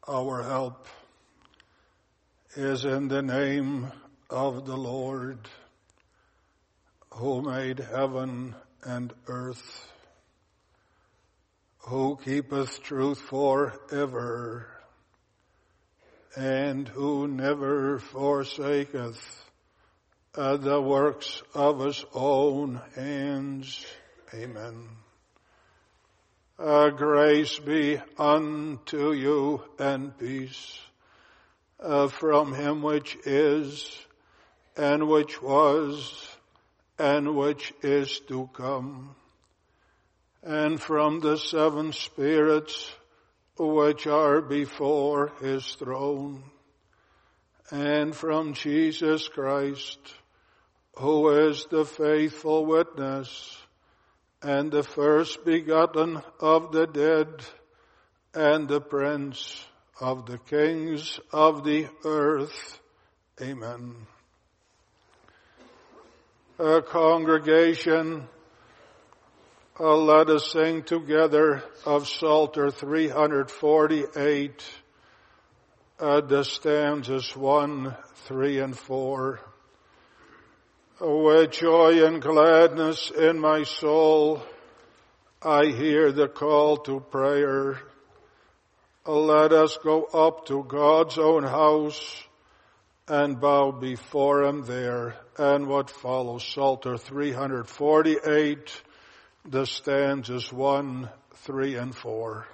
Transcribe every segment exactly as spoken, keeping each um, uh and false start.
Our help is in the name of the Lord, who made heaven and earth, who keepeth truth forever, and who never forsaketh uh, the works of his own hands. Amen. Uh, grace be unto you and peace uh, from him which is, and which was, and which is to come, and from the seven spirits which are before his throne, and from Jesus Christ, who is the faithful witness, and the first begotten of the dead, and the prince of the kings of the earth. Amen. A congregation, uh, let us sing together of Psalter three forty-eight, uh, the stanzas one, three, and four. With joy and gladness in my soul, I hear the call to prayer. Let us go up to God's own house and bow before him there. And what follows, Psalter three forty-eight, the stanzas one, three, and four.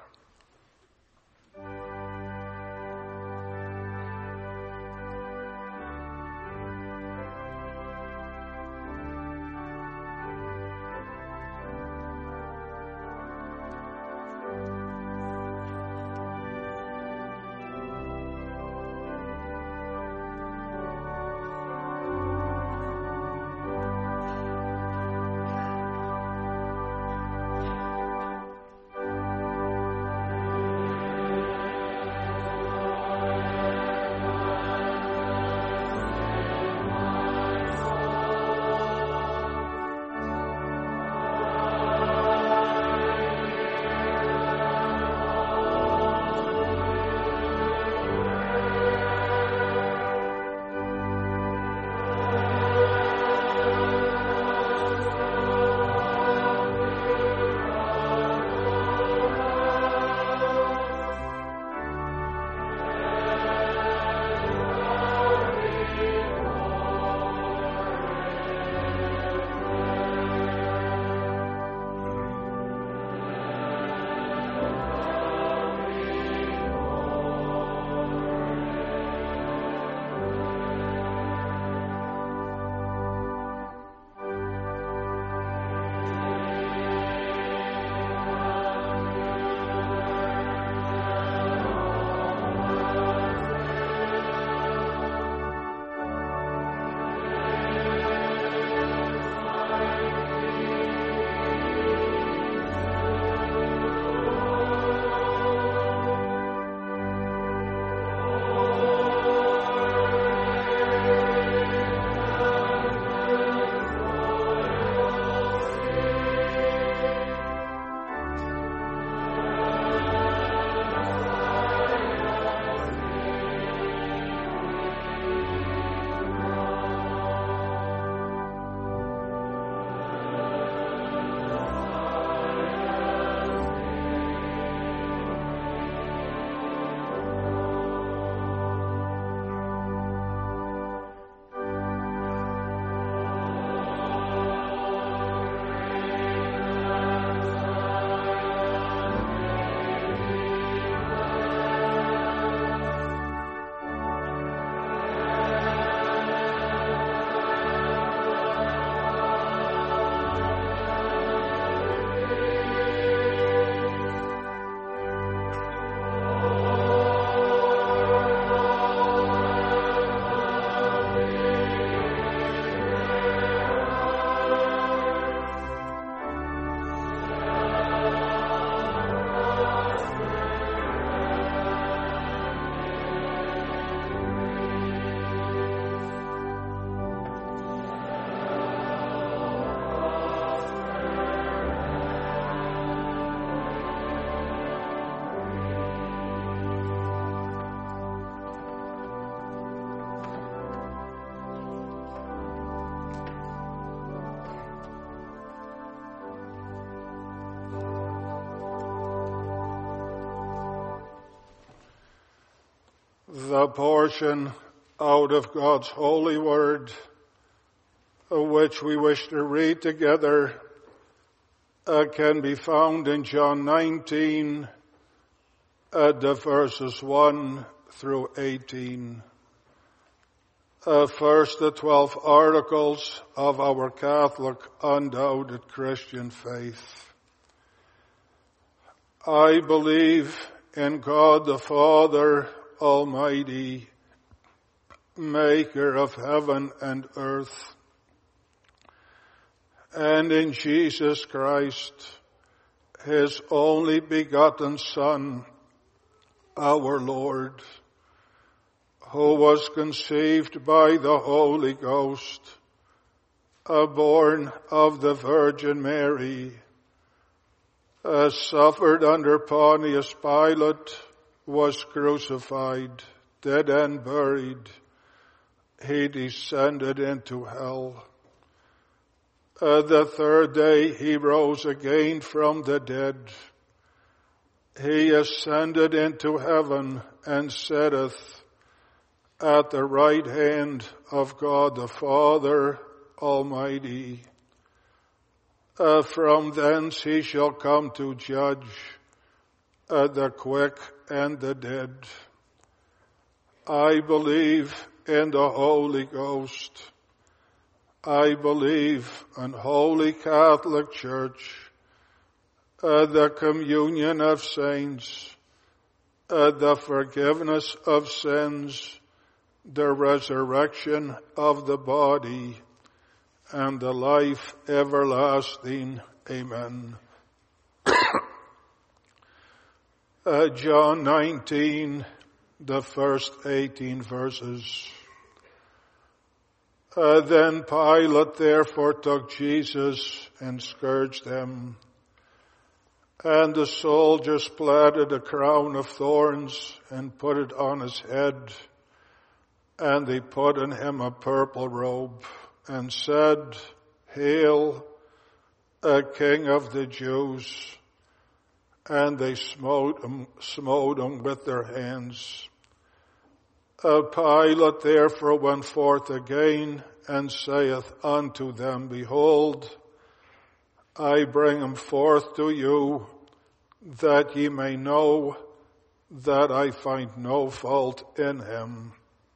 The portion out of God's holy word, which we wish to read together, uh, can be found in John nineteen, uh, the verses one through eighteen. Uh, first, the twelve articles of our Catholic undoubted Christian faith. I believe in God the Father Almighty, maker of heaven and earth, and in Jesus Christ, his only begotten Son, our Lord, who was conceived by the Holy Ghost, uh, born of the Virgin Mary, uh, suffered under Pontius Pilate, was crucified, dead and buried. He descended into hell. Uh, the third day he rose again from the dead. He ascended into heaven and sitteth at the right hand of God the Father Almighty. Uh, from thence he shall come to judge uh, the quick and the dead. I believe in the Holy Ghost. I believe in Holy Catholic Church, uh, the communion of saints, uh, the forgiveness of sins, the resurrection of the body, and the life everlasting. Amen. uh, John nineteen, the first eighteen verses. Uh, then Pilate therefore took Jesus and scourged him. And the soldiers platted a crown of thorns and put it on his head. And they put on him a purple robe and said, Hail, a King of the Jews. And they smote him, smote him with their hands. Uh, Pilate therefore went forth again and saith unto them, Behold, I bring him forth to you, that ye may know that I find no fault in him.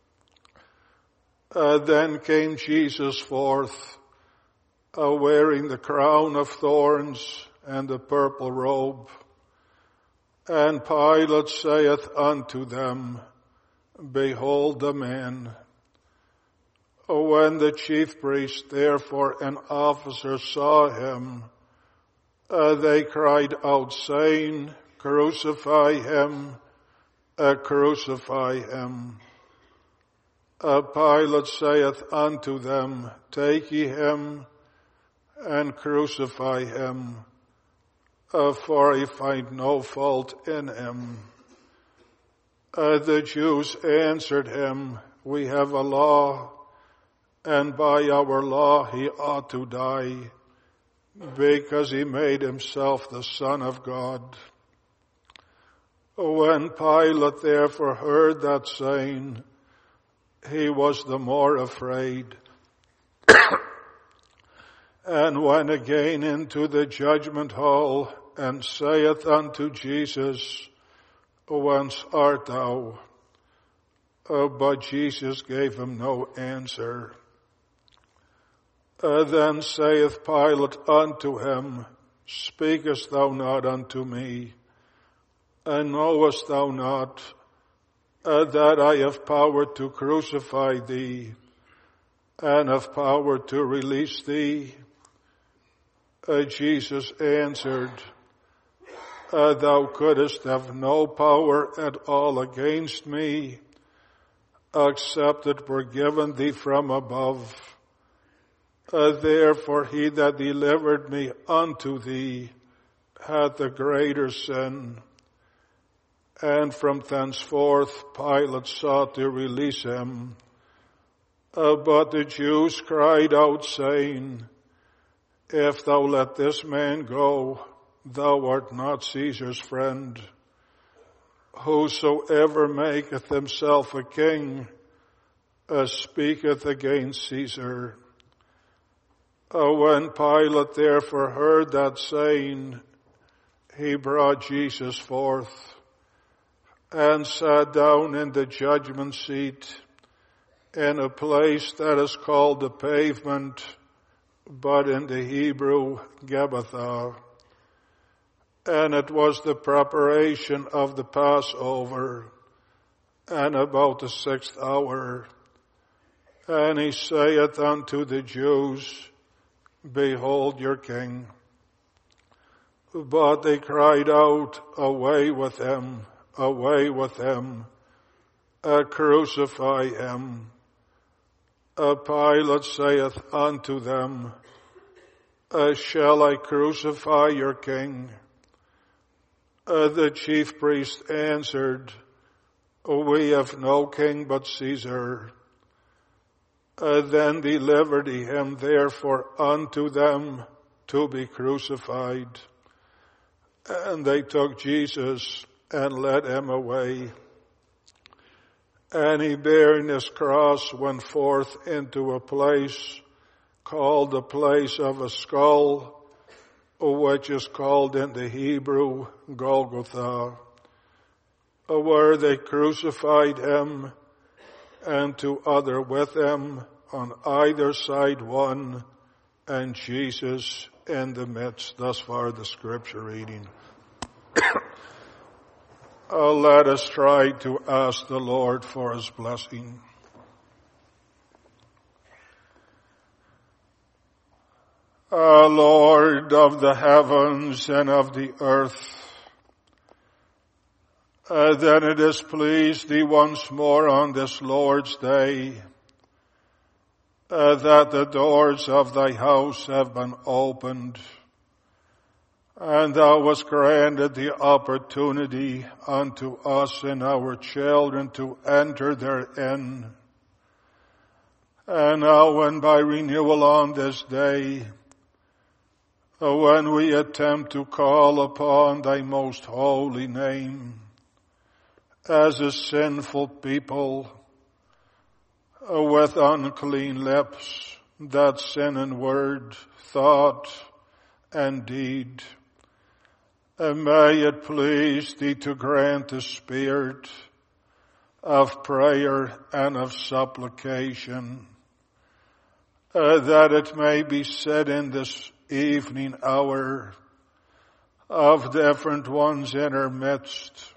Uh, then came Jesus forth, uh, wearing the crown of thorns and the purple robe. And Pilate saith unto them, Behold the man. When the chief priests therefore and officers saw him, uh, they cried out, saying, Crucify him, uh, crucify him. Uh, Pilate saith unto them, Take ye him and crucify him, uh, for I find no fault in him. Uh, the Jews answered him, We have a law, and by our law he ought to die, because he made himself the Son of God. When Pilate therefore heard that saying, he was the more afraid, and went again into the judgment hall, and saith unto Jesus, Whence art thou? Uh, but Jesus gave him no answer. Uh, then saith Pilate unto him, Speakest thou not unto me? And knowest thou not uh, that I have power to crucify thee, and have power to release thee? Uh, Jesus answered, Uh, thou couldst have no power at all against me, except it were given thee from above. Uh, therefore he that delivered me unto thee hath the greater sin. And from thenceforth Pilate sought to release him. Uh, but the Jews cried out, saying, If thou let this man go, thou art not Caesar's friend. Whosoever maketh himself a king, uh, speaketh against Caesar. Uh, when Pilate therefore heard that saying, he brought Jesus forth, and sat down in the judgment seat in a place that is called the Pavement, but in the Hebrew, Gabbatha. And it was the preparation of the Passover, and about the sixth hour. And he saith unto the Jews, Behold your king. But they cried out, Away with him, away with him, uh, crucify him. Uh, Pilate saith unto them, uh, Shall I crucify your king? Uh, the chief priest answered, We have no king but Caesar. Uh, then delivered he him therefore unto them to be crucified. And they took Jesus and led him away. And he, bearing his cross, went forth into a place called the place of a skull, which is called in the Hebrew Golgotha, where they crucified him, and two other with him, on either side one, and Jesus in the midst. Thus far the scripture reading. uh, let us try to ask the Lord for his blessing. Uh, Lord of the heavens and of the earth, uh, that it has pleased thee once more on this Lord's day, uh, that the doors of thy house have been opened, and thou hast granted the opportunity unto us and our children to enter therein. And now, when by renewal on this day, when we attempt to call upon thy most holy name as a sinful people with unclean lips that sin in word, thought, and deed, and may it please thee to grant the spirit of prayer and of supplication, uh, that it may be said in this evening hour of different ones in our midst,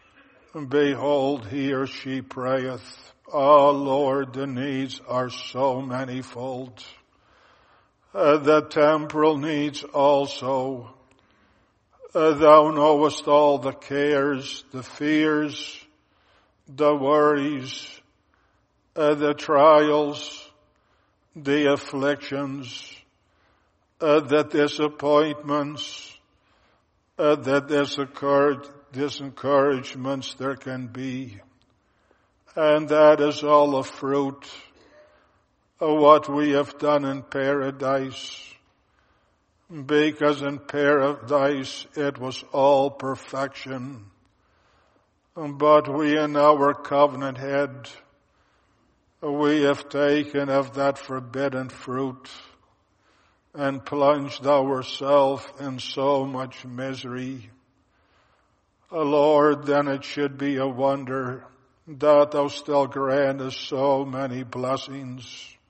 Behold, he or she prayeth. Oh Lord, the needs are so manifold. Uh, the temporal needs also. Uh, thou knowest all the cares, the fears, the worries, uh, the trials, the afflictions, Uh, the disappointments, uh, the discourage, disencouragements there can be. And that is all a fruit of what we have done in paradise. Because in paradise it was all perfection. But we in our covenant head, we have taken of that forbidden fruit and plunged ourselves in so much misery. Oh Lord, then it should be a wonder that thou still grantest so many blessings.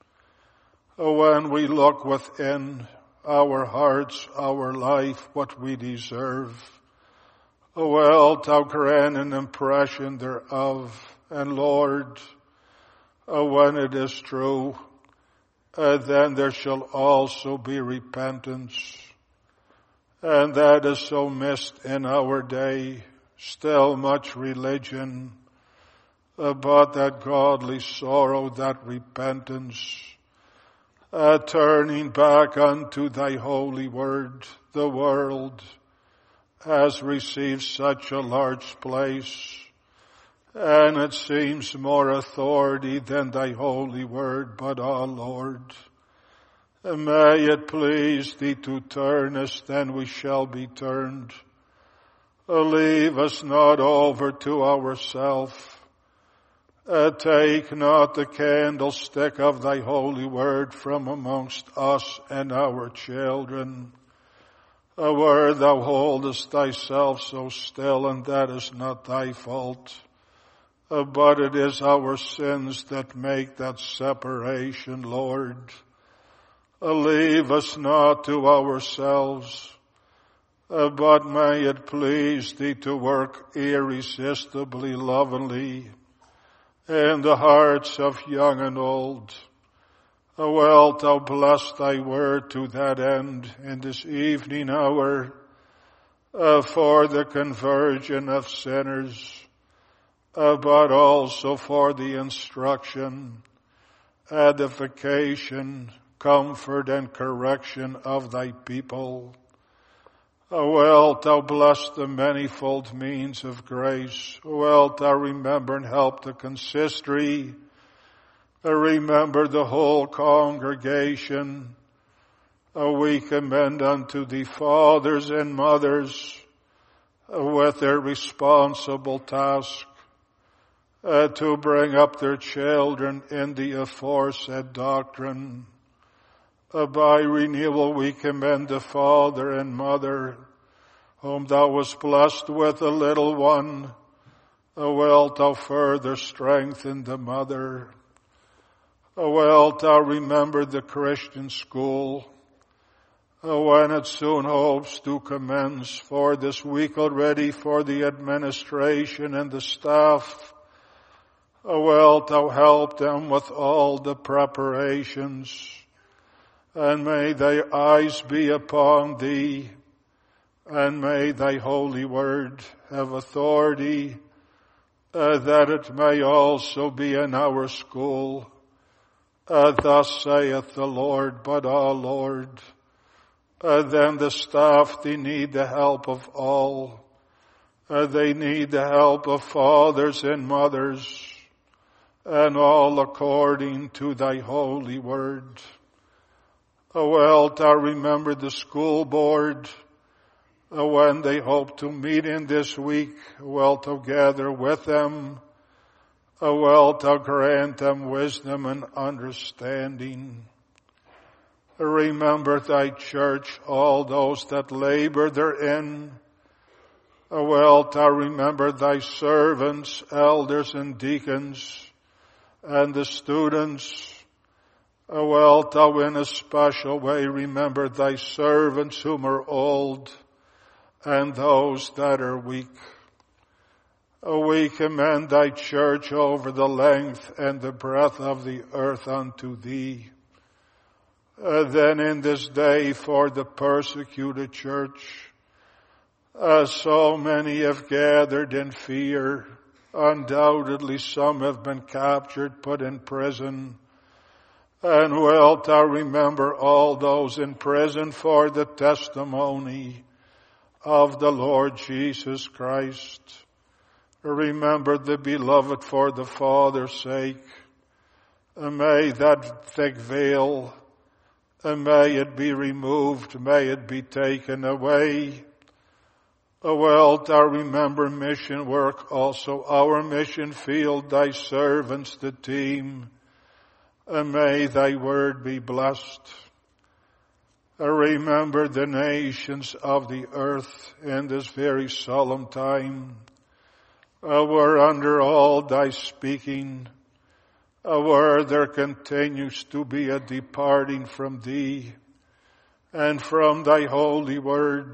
When we look within our hearts, our life, what we deserve, well, thou grant an impression thereof. And Lord, when it is true, Uh, then there shall also be repentance. And that is so missed in our day. Still much religion, uh, but that godly sorrow, that repentance, uh, turning back unto thy holy word. The world has received such a large place, and it seems more authority than thy holy word. But, oh Lord, may it please thee to turn us, then we shall be turned. Uh, leave us not over to ourselves. Uh, take not the candlestick of thy holy word from amongst us and our children. Uh, where thou holdest thyself so still, and that is not thy fault. Uh, but it is our sins that make that separation, Lord. Uh, leave us not to ourselves, uh, but may it please thee to work irresistibly, lovingly, in the hearts of young and old. Uh, wilt thou bless thy word to that end in this evening hour, uh, for the conversion of sinners, uh, but also for the instruction, edification, comfort, and correction of thy people. Uh, wilt thou bless the manifold means of grace? Wilt thou remember and help the consistory? Uh, remember the whole congregation. Uh, we commend unto thee fathers and mothers uh, with their responsible task uh, to bring up their children in the aforesaid doctrine. Uh, by renewal we commend the father and mother whom thou wast blessed with a little one. Uh, wilt thou further strengthen the mother? Uh, wilt thou remember the Christian school uh, when it soon hopes to commence, for this week already for the administration and the staff? Uh, wilt thou help them with all the preparations? And may thy eyes be upon thee, and may thy holy word have authority, uh, that it may also be in our school. Uh, thus saith the Lord, but ah, Lord, uh, then the staff, they need the help of all. Uh, they need the help of fathers and mothers, and all according to thy holy word. Uh, wilt thou remember the school board uh, when they hope to meet in this week? Wilt thou gather with them? Uh, wilt thou grant them wisdom and understanding? Uh, remember thy church, all those that labor therein. Uh, wilt thou remember thy servants, elders and deacons, and the students? Uh, wilt thou in a special way remember thy servants whom are old, and those that are weak? Uh, we commend thy church over the length and the breadth of the earth unto thee. Uh, then in this day for the persecuted church, uh, so many have gathered in fear. Undoubtedly some have been captured, put in prison. And wilt thou remember all those in prison for the testimony of the Lord Jesus Christ? Remember the beloved for the Father's sake. And may that thick veil, and may it be removed, may it be taken away. Wilt thou remember mission work, also our mission field, thy servants, the team, and may thy word be blessed. Remember the nations of the earth in this very solemn time. Where under all thy speaking, where there continues to be a departing from thee and from thy holy word.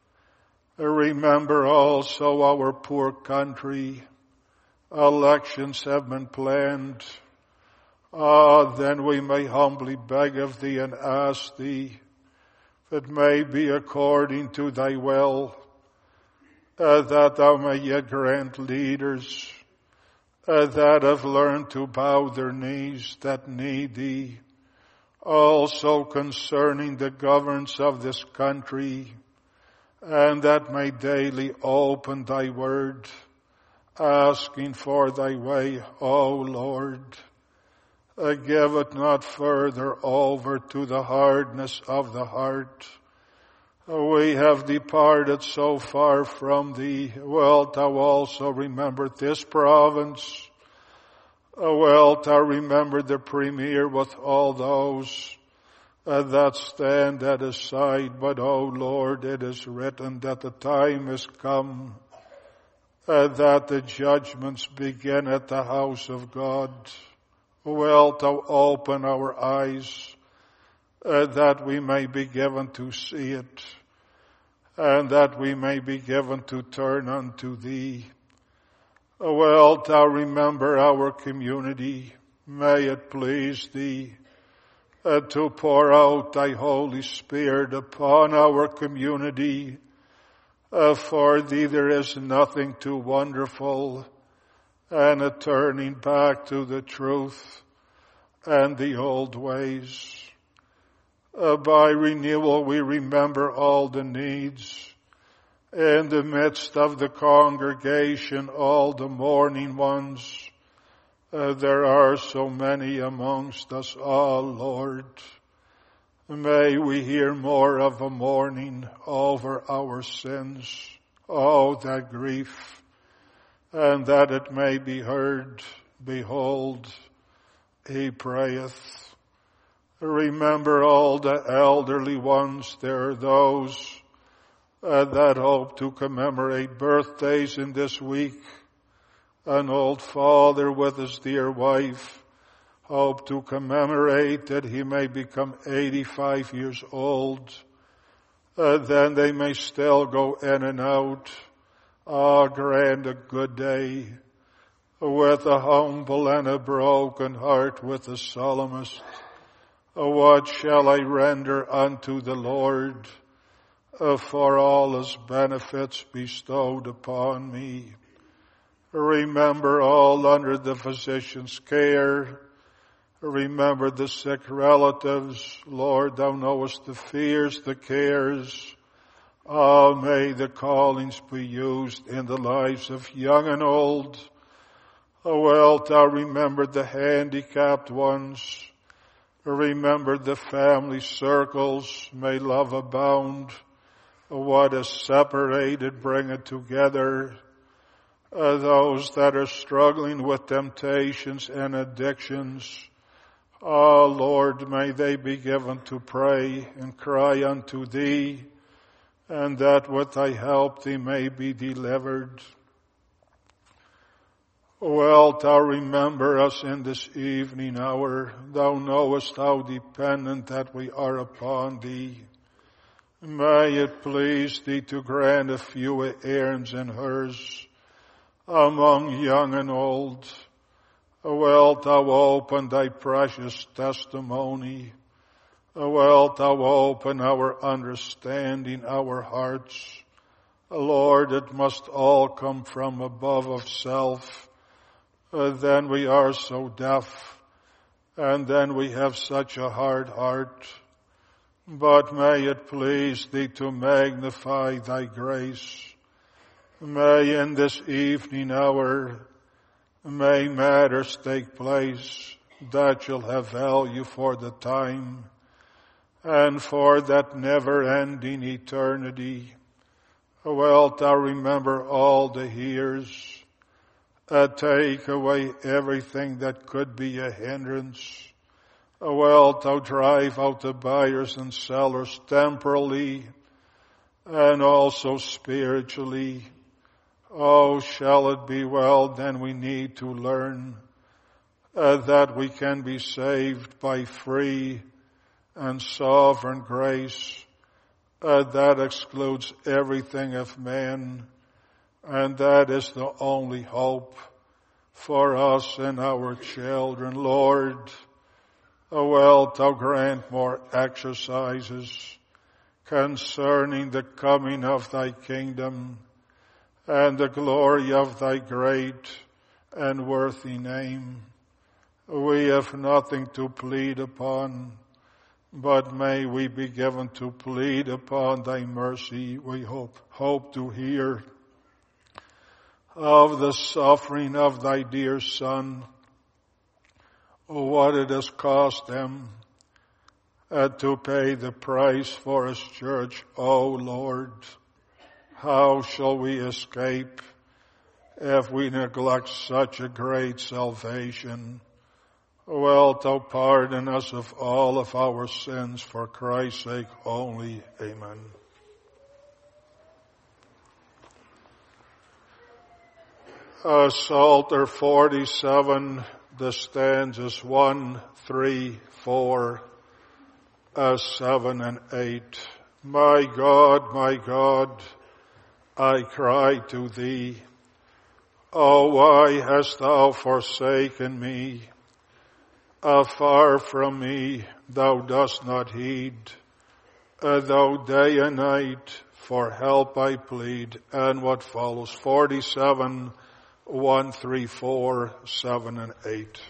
Remember also our poor country. Elections have been planned. Ah, then we may humbly beg of thee and ask thee, if it may be according to thy will, uh, that thou may yet grant leaders uh, that have learned to bow their knees, that need thee. Also concerning the governance of this country, and that may daily open thy word, asking for thy way, O Lord. Uh, give it not further over to the hardness of the heart, We have departed so far from thee. Wilt thou also remember this province? Wilt thou remember the Premier with all those uh, that stand at his side? But, O Lord, it is written that the time is come uh, that the judgments begin at the house of God. Wilt thou open our eyes uh, that we may be given to see it, and that we may be given to turn unto thee. Wilt thou remember our community? May it please thee uh, to pour out thy Holy Spirit upon our community. Uh, for thee there is nothing too wonderful, and a turning back to the truth and the old ways. Uh, by renewal we remember all the needs. In the midst of the congregation, all the mourning ones, uh, there are so many amongst us all, Lord. May we hear more of a mourning over our sins. Oh, that grief, and that it may be heard. Behold, he prayeth. Remember all the elderly ones. There are those uh, that hope to commemorate birthdays in this week. An old father with his dear wife hope to commemorate that he may become eighty-five years old. Uh, then they may still go in and out. Ah, grant a good day with a humble and a broken heart with the psalmist. What shall I render unto the Lord uh, for all his benefits bestowed upon me? Remember all under the physician's care. Remember the sick relatives. Lord, thou knowest the fears, the cares. Ah, may the callings be used in the lives of young and old. Oh, wilt thou remember the handicapped ones? Remember the family circles. May love abound. What is separated, bring it together. Uh, those that are struggling with temptations and addictions. Ah, Lord, may they be given to pray and cry unto thee, and that with thy help they may be delivered. Wilt thou remember us in this evening hour? Thou knowest how dependent that we are upon thee. May it please thee to grant a few errands and hers among young and old. Wilt thou open thy precious testimony? Wilt thou open our understanding, our hearts? Lord, it must all come from above of self. Uh, then we are so deaf, and then we have such a hard heart. But may it please thee to magnify thy grace. May in this evening hour, may matters take place that shall have value for the time and for that never-ending eternity. Wilt thou remember all the hearers? Uh, take away everything that could be a hindrance. Uh, wilt thou drive out the buyers and sellers temporally and also spiritually? Oh, shall it be well, then we need to learn uh, that we can be saved by free and sovereign grace. Uh, that excludes everything of man. And that is the only hope for us and our children. Lord, oh, wilt thou grant more exercises concerning the coming of thy kingdom and the glory of thy great and worthy name. We have nothing to plead upon, but may we be given to plead upon thy mercy. We hope, hope to hear of the suffering of thy dear Son, what it has cost him, and to pay the price for his church. O Lord, how shall we escape if we neglect such a great salvation? Wilt thou pardon us of all of our sins for Christ's sake only. Amen. Uh, Psalter forty-seven, the stanzas one, three, four, uh, seven and eight. My God, my God, I cry to thee. Oh, why hast thou forsaken me? Afar from me, thou dost not heed. Uh, though day and night for help I plead. And what follows, forty-seven, one, three, four, seven, and eight.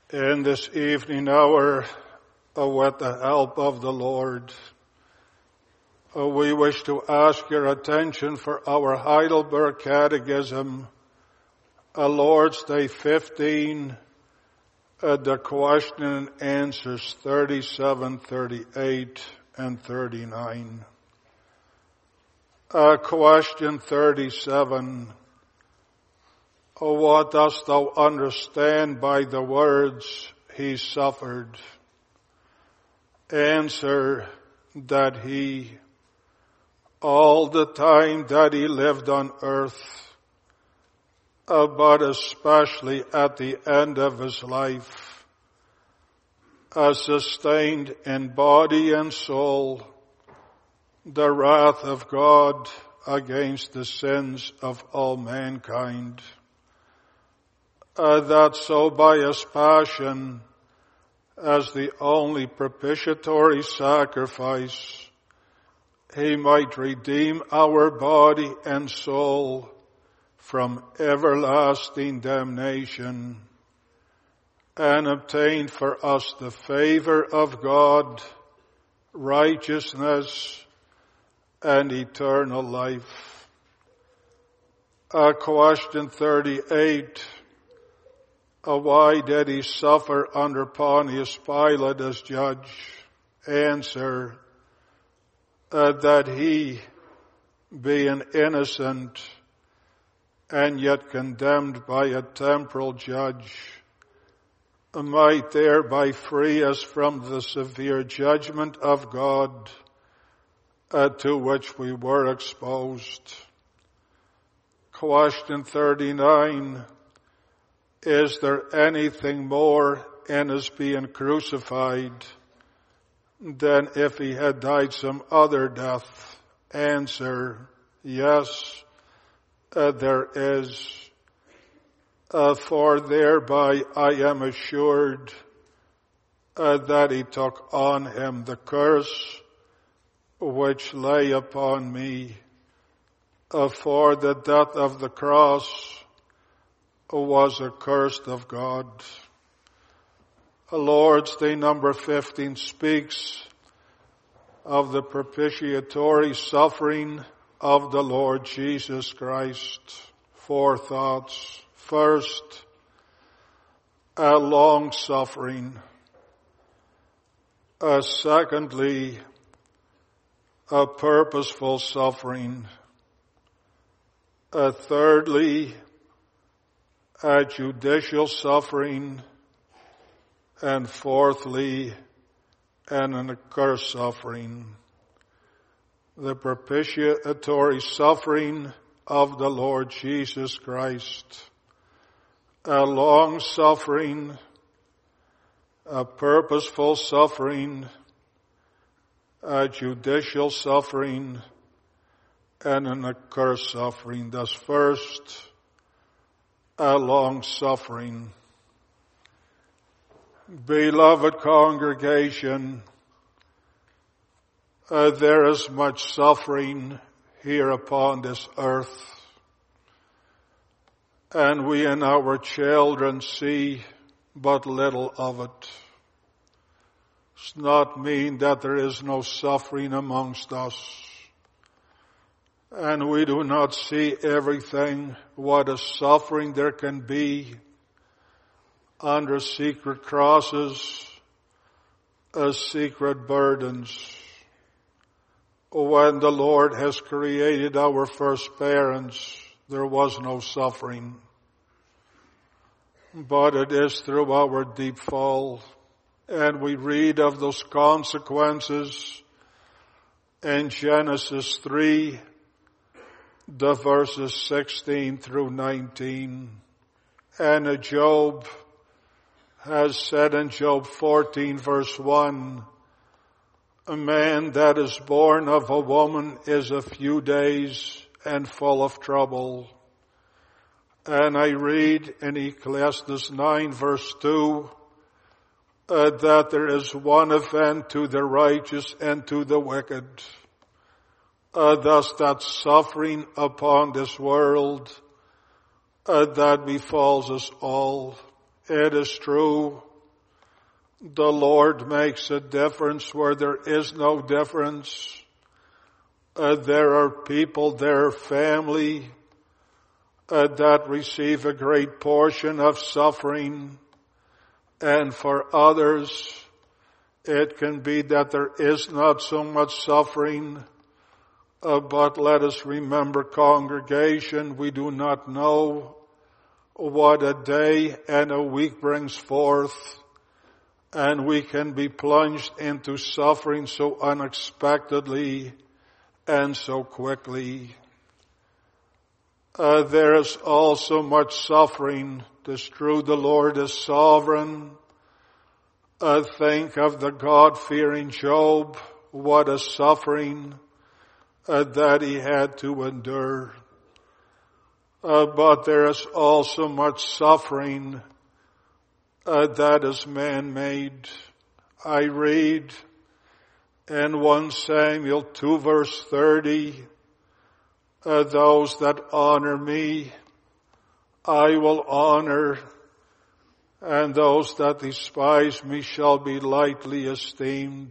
In this evening hour, uh, with the help of the Lord, uh, we wish to ask your attention for our Heidelberg Catechism, uh, Lord's Day fifteen, uh, the question and answers thirty-seven, thirty-eight, and thirty-nine. Uh, question thirty-seven. Oh, what dost thou understand by the words, he suffered? Answer, that he, all the time that he lived on earth, uh, but especially at the end of his life, uh, sustained in body and soul the wrath of God against the sins of all mankind. Uh, that so by his passion, as the only propitiatory sacrifice, he might redeem our body and soul from everlasting damnation and obtain for us the favor of God, righteousness, and eternal life. Uh, question thirty-eight. Uh, why did he suffer under Pontius Pilate as judge? Answer, uh, that he, being innocent and yet condemned by a temporal judge, might thereby free us from the severe judgment of God uh, to which we were exposed. Question thirty-nine. Is there anything more in his being crucified than if he had died some other death? Answer, yes, uh, there is. Uh, for thereby I am assured uh, that he took on him the curse which lay upon me. Uh, for the death of the cross was accursed of God. Lord's Day number fifteen speaks of the propitiatory suffering of the Lord Jesus Christ. Four thoughts. First, a long suffering. Uh, secondly, a purposeful suffering. Uh, thirdly, a judicial suffering, and fourthly, an accursed suffering. The propitiatory suffering of the Lord Jesus Christ. A long suffering, a purposeful suffering, a judicial suffering, and an accursed suffering. Thus first, a long suffering. Beloved congregation, uh, there is much suffering here upon this earth, and we and our children see but little of it. It's not mean that there is no suffering amongst us. And we do not see everything, what a suffering there can be under secret crosses, as secret burdens. When the Lord has created our first parents, there was no suffering. But it is through our deep fall. And we read of those consequences in Genesis three, the verses sixteen through nineteen. And Job has said in Job fourteen verse one, a man that is born of a woman is a few days and full of trouble. And I read in Ecclesiastes nine verse two, uh, that there is one event to the righteous and to the wicked. Uh, thus that suffering upon this world uh, that befalls us all. It is true The Lord makes a difference where there is no difference. Uh, there are people, there are family uh, that receive a great portion of suffering. And for others, it can be that there is not so much suffering. Uh, but let us remember, congregation, we do not know what a day and a week brings forth. And we can be plunged into suffering so unexpectedly and so quickly. Uh, there is also much suffering. It is true the Lord is sovereign. Uh, think of the God-fearing Job. What a suffering uh, that he had to endure. Uh, but there is also much suffering uh, that is man-made. I read in First Samuel two verse thirty, uh, those that honor me, I will honor, and those that despise me shall be lightly esteemed.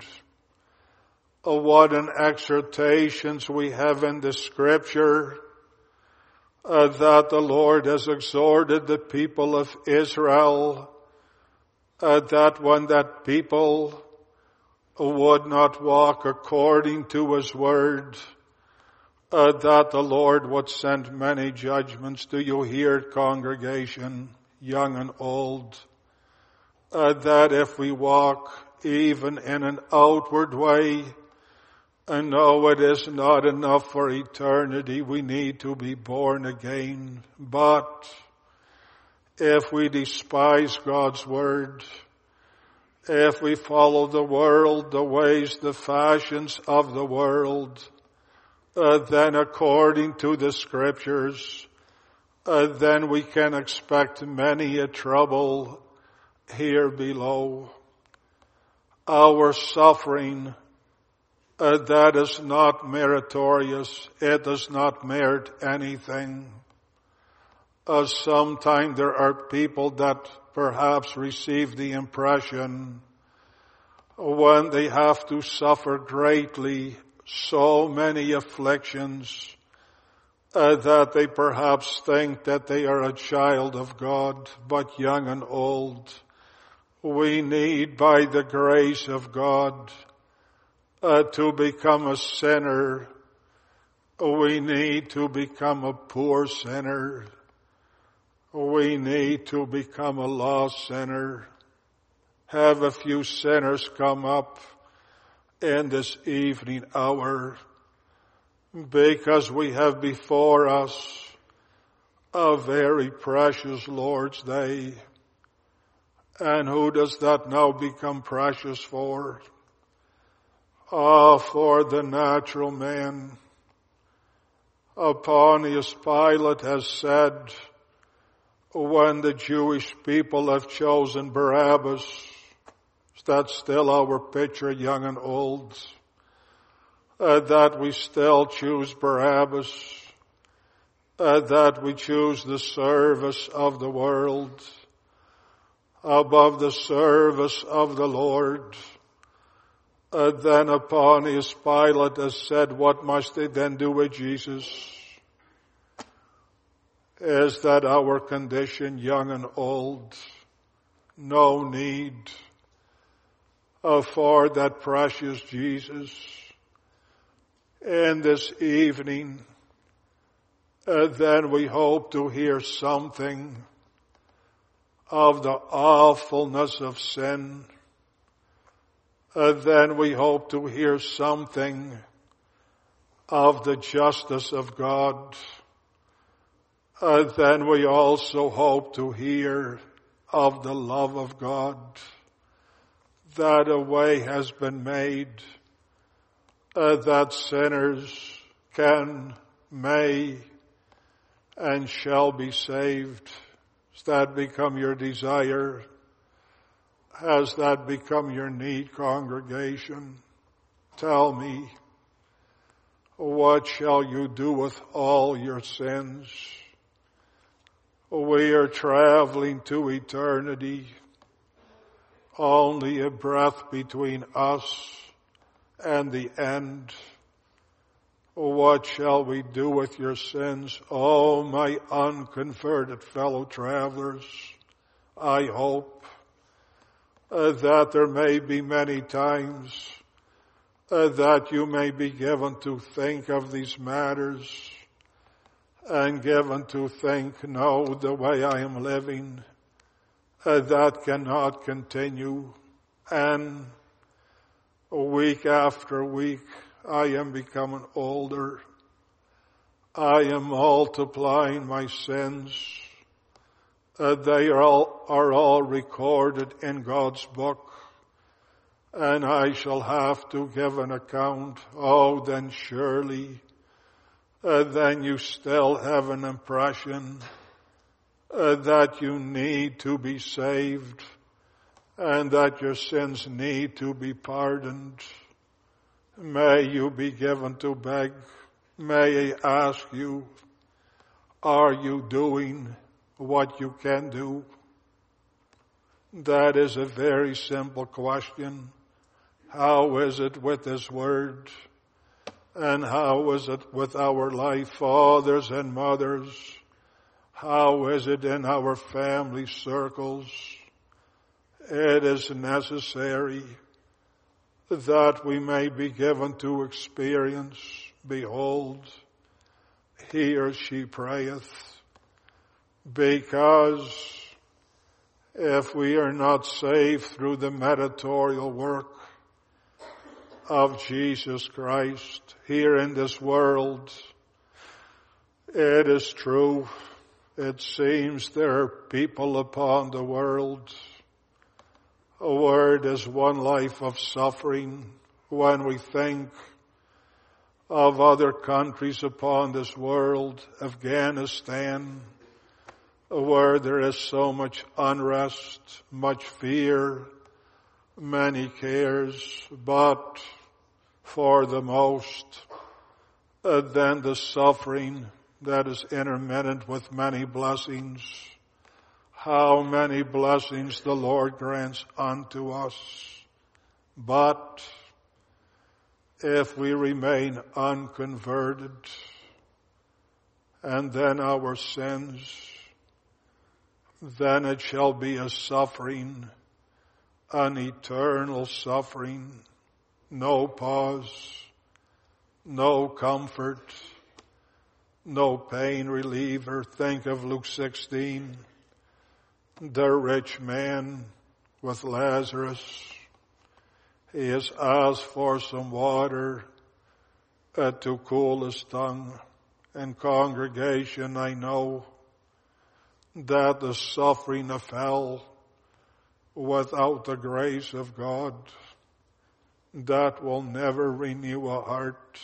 Oh, what an exhortations we have in the scripture, uh, that the Lord has exhorted the people of Israel, uh, that when that people would not walk according to his word, uh, that the Lord would send many judgments. Do you hear it, congregation, young and old? Uh, that if we walk even in an outward way, and know it is not enough for eternity, we need to be born again. But if we despise God's word, if we follow the world, the ways, the fashions of the world, uh, then according to the scriptures, uh, then we can expect many a trouble here below. Our suffering, uh, that is not meritorious. It does not merit anything. Uh, sometimes there are people that perhaps receive the impression when they have to suffer greatly so many afflictions uh, that they perhaps think that they are a child of God, but young and old. We need, by the grace of God, uh, to become a sinner. We need to become a poor sinner. We need to become a lost sinner. Have a few sinners come up in this evening hour, because we have before us a very precious Lord's Day. And who does that now become precious for? Ah, for the natural man. Pontius Pilate has said, when the Jewish people have chosen Barabbas, is that still our picture, young and old? Uh, that we still choose Barabbas, uh, that we choose the service of the world above the service of the Lord. Uh, then Pontius Pilate has said, what must they then do with Jesus? Is that our condition, young and old? No need uh, for that precious Jesus. And this evening, uh, then we hope to hear something of the awfulness of sin. Uh, then we hope to hear something of the justice of God. Uh, then we also hope to hear of the love of God, that a way has been made uh, that sinners can, may, and shall be saved. Has that become your desire? Has that become your need, congregation? Tell me, what shall you do with all your sins? We are traveling to eternity. only a breath between us and the end. What shall we do with your sins? Oh, my unconverted fellow travelers, I hope uh, that there may be many times uh, that you may be given to think of these matters and given to think, no, the way I am living, uh, that cannot continue. And week after week, I am becoming older. I am multiplying my sins. Uh, they are all, are all recorded in God's book. And I shall have to give an account. Oh, then surely, uh, then you still have an impression uh, that you need to be saved and that your sins need to be pardoned. May you be given to beg. May I ask you, are you doing what you can do? That is a very simple question. How is it with this word? And how is it with our life, fathers and mothers? How is it in our family circles? It is necessary that we may be given to experience. Behold, he or she prayeth. Because if we are not saved through the mediatorial work of Jesus Christ here in this world, it is true, it seems there are people upon the world where it is one life of suffering. When we think of other countries upon this world, Afghanistan, where there is so much unrest, much fear, many cares, but for the most, uh, then the suffering that is intermittent with many blessings. How many blessings the Lord grants unto us. But if we remain unconverted, and then our sins, then it shall be a suffering, an eternal suffering, no pause, no comfort, no pain reliever. Think of Luke sixteen, the rich man with Lazarus. He has asked for some water uh, to cool his tongue. And congregation, I know that the suffering of hell without the grace of God, that will never renew a heart.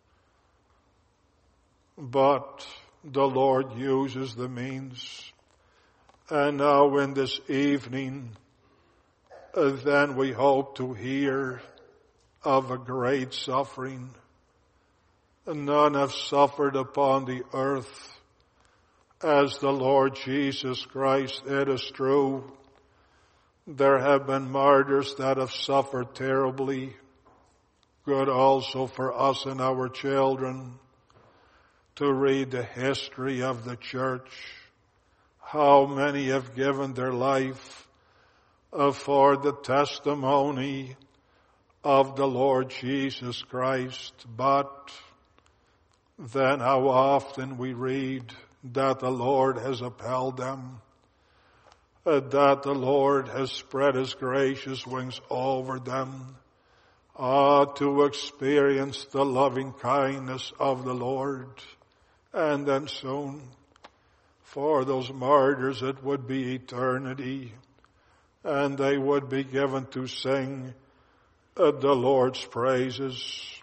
But the Lord uses the means. And now in this evening, uh, then we hope to hear of a great suffering. None have suffered upon the earth as the Lord Jesus Christ. It is true, there have been martyrs that have suffered terribly. Good also for us and our children to read the history of the church. How many have given their life uh, for the testimony of the Lord Jesus Christ. But then how often we read that the Lord has upheld them, uh, that the Lord has spread his gracious wings over them, uh, to experience the loving kindness of the Lord. And then soon, for those martyrs, it would be eternity, and they would be given to sing uh, the Lord's praises.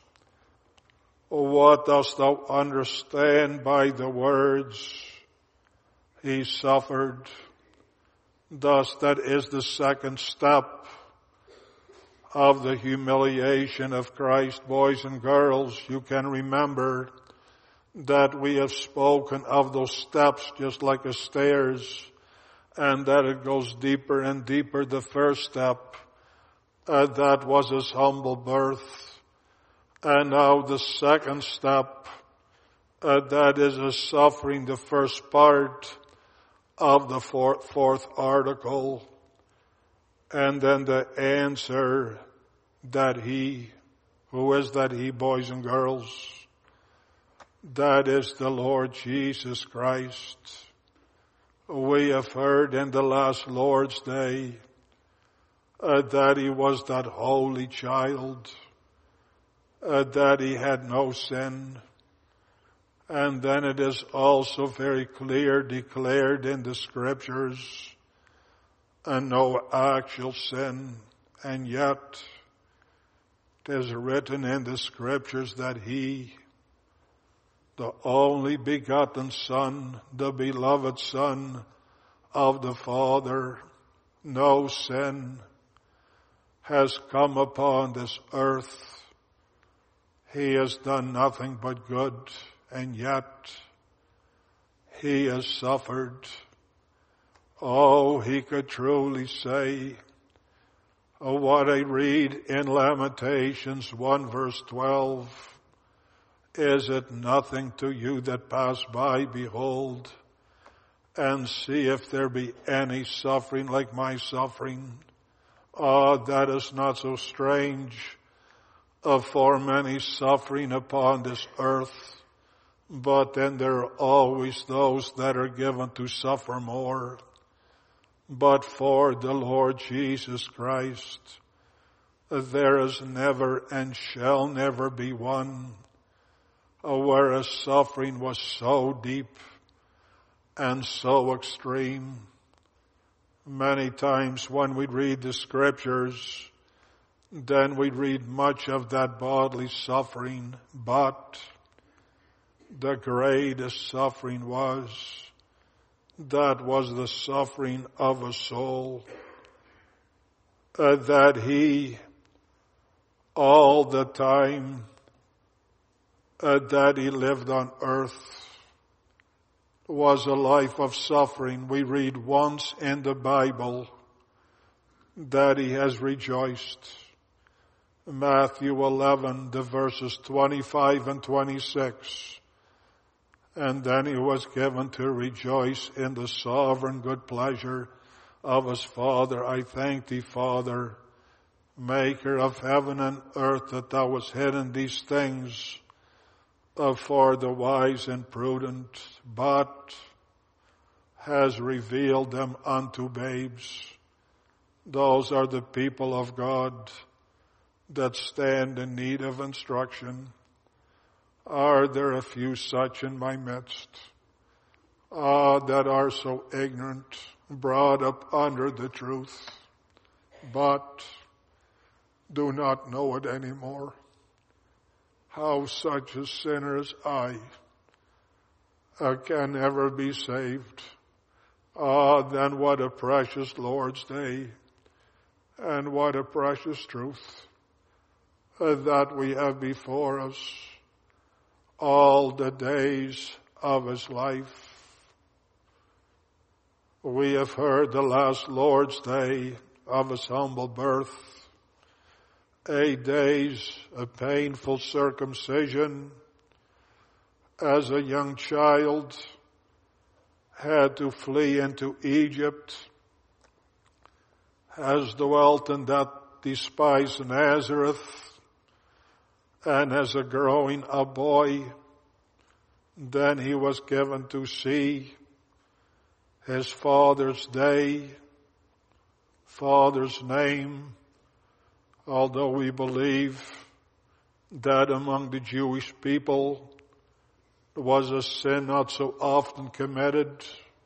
What dost thou understand by the words, he suffered? Thus, that is the second step of the humiliation of Christ. Boys and girls, you can remember that we have spoken of those steps just like the stairs and that it goes deeper and deeper. The first step, uh, that was his humble birth. And now the second step, uh, that is his suffering, the first part of the fourth, fourth article. And then the answer that he, who is that he, boys and girls? That is the Lord Jesus Christ. We have heard in the last Lord's Day uh, that he was that holy child, uh, that he had no sin. And then it is also very clear declared in the scriptures, and no actual sin. And yet it is written in the scriptures that he, the only begotten Son, the beloved Son of the Father, no sin, has come upon this earth. He has done nothing but good, and yet he has suffered. Oh, he could truly say, oh, what I read in Lamentations one verse twelve, is it nothing to you that pass by? Behold, and see if there be any suffering like my suffering. Ah, oh, that is not so strange, uh, for many suffering upon this earth. But then there are always those that are given to suffer more. But for the Lord Jesus Christ, there is never and shall never be one where a suffering was so deep and so extreme. Many times when we read the scriptures, then we read much of that bodily suffering, but the greatest suffering was, that was the suffering of a soul, uh, that he all the time uh, that he lived on earth was a life of suffering. We read once in the Bible that he has rejoiced. Matthew eleven, the verses twenty-five and twenty-six. And then he was given to rejoice in the sovereign good pleasure of his Father. I thank thee, Father, maker of heaven and earth, that thou hast hidden these things uh, for the wise and prudent, but has revealed them unto babes. Those are the people of God that stand in need of instruction. Are there a few such in my midst? Ah, that are so ignorant, brought up under the truth, but do not know it anymore. How such a sinner as I uh, can ever be saved. Ah, then what a precious Lord's Day, and what a precious truth uh, that we have before us. All the days of his life. We have heard the last Lord's Day of his humble birth. Eight days of painful circumcision. As a young child, had to flee into Egypt. Has dwelt in that despised Nazareth. And as a growing up boy, then he was given to see his father's day, father's name, although we believe that among the Jewish people was a sin not so often committed.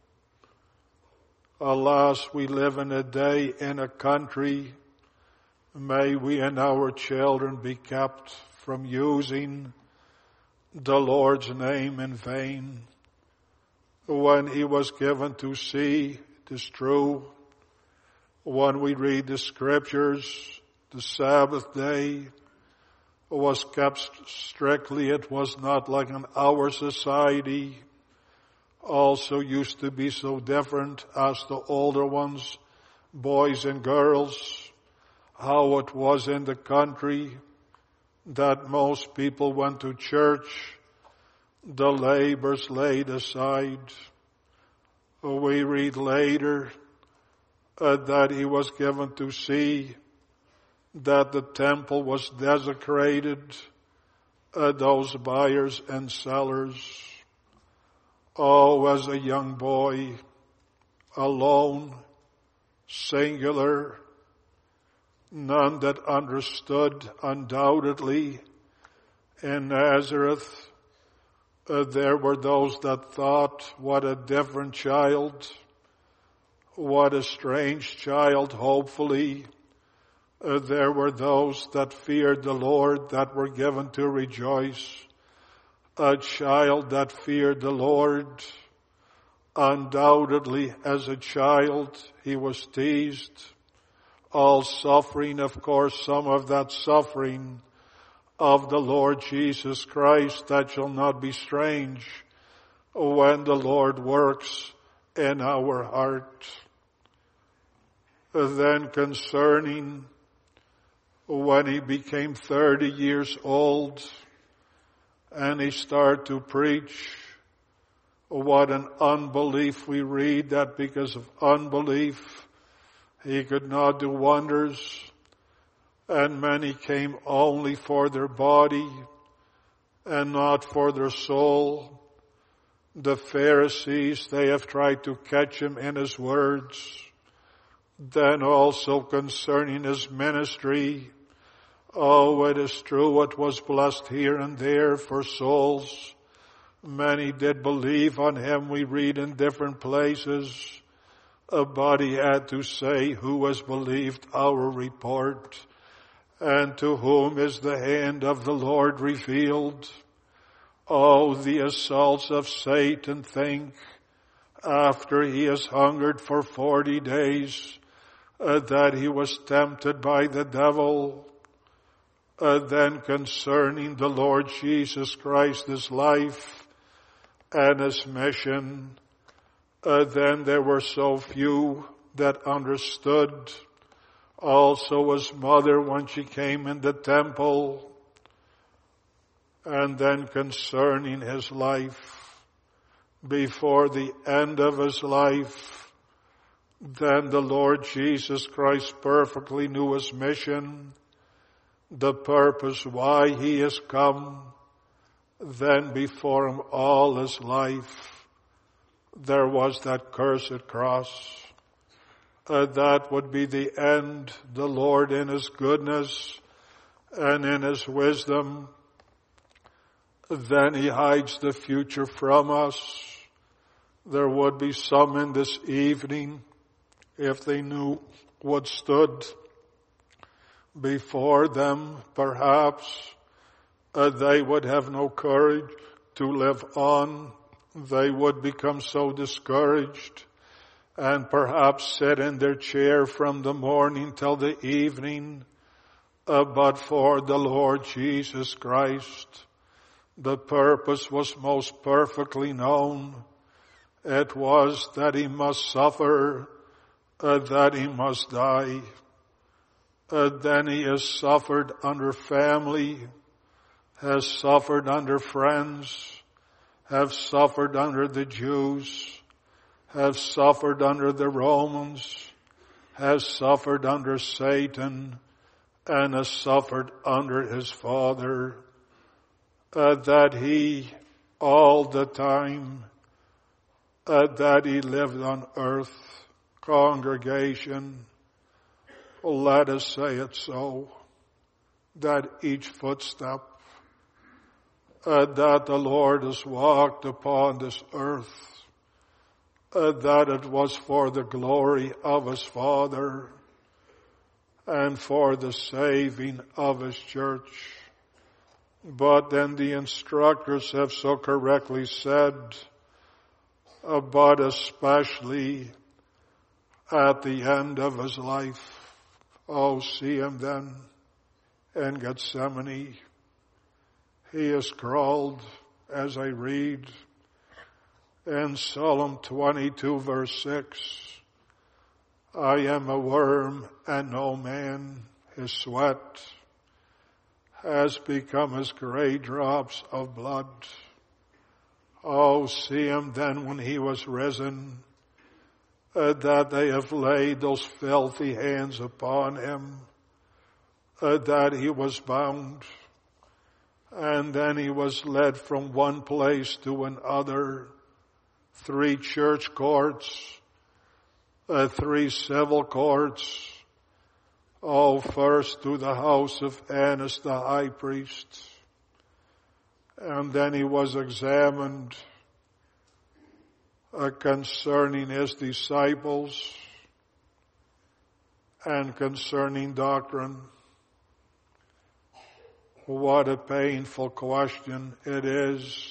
Alas, we live in a day, in a country, may we and our children be kept from using the Lord's name in vain. When he was given to see, it is true, when we read the scriptures, the Sabbath day was kept strictly. It was not like in our society. also used to be so different as the older ones, boys and girls, how it was in the country that most people went to church, the labors laid aside. We read later uh, that he was given to see that the temple was desecrated, uh, those buyers and sellers. Oh, as a young boy, alone, singular, none that understood, undoubtedly, in Nazareth, uh, there were those that thought, what a different child, what a strange child, hopefully. Uh, there were those that feared the Lord, that were given to rejoice. A child that feared the Lord, undoubtedly as a child he was teased. All suffering, of course, some of that suffering of the Lord Jesus Christ, that shall not be strange when the Lord works in our heart. Then concerning when he became thirty years old and he started to preach, what an unbelief. We read that because of unbelief he could not do wonders, and many came only for their body and not for their soul. The Pharisees, they have tried to catch him in his words. Then also concerning his ministry, oh, it is true, it was blessed here and there for souls. Many did believe on him, we read in different places. But he had to say, who has believed our report? And to whom is the hand of the Lord revealed? Oh, the assaults of Satan, think, after he has hungered for forty days, uh, that he was tempted by the devil. Uh, then concerning the Lord Jesus Christ, his life and his mission, uh, then there were so few that understood. Also his mother when she came in the temple. And then concerning his life, before the end of his life, then the Lord Jesus Christ perfectly knew his mission, the purpose why he has come. Then before him all his life, there was that cursed cross. Uh, that would be the end. The Lord in his goodness and in his wisdom, then he hides the future from us. There would be some in this evening, if they knew what stood before them, perhaps uh, they would have no courage to live on. They would become so discouraged and perhaps sit in their chair from the morning till the evening. Uh, but for the Lord Jesus Christ, the purpose was most perfectly known. It was that he must suffer, uh, that he must die. Uh, then he has suffered under family, has suffered under friends, have suffered under the Jews, have suffered under the Romans, has suffered under Satan, and has suffered under his Father, uh, that he all the time uh, that he lived on earth, congregation, let us say it so, that each footstep uh, that the Lord has walked upon this earth, uh, that it was for the glory of his Father and for the saving of his church. But then the instructors have so correctly said, uh, but especially at the end of his life. Oh, see him then in Gethsemane. He is crawled, as I read, In Psalm twenty-two verse six, I am a worm and no man, his sweat has become as gray drops of blood. Oh, see him then when he was risen, uh, that they have laid those filthy hands upon him, uh, that he was bound, and then he was led from one place to another, three church courts, uh, three civil courts. Oh, first to the house of Annas the high priest, and then he was examined uh, concerning his disciples and concerning doctrine. What a painful question it is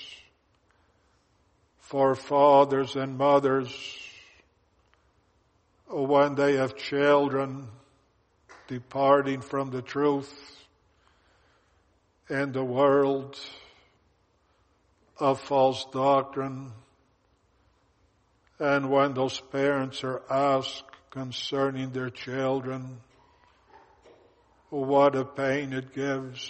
for fathers and mothers when they have children departing from the truth in the world of false doctrine, and when those parents are asked concerning their children, what a pain it gives.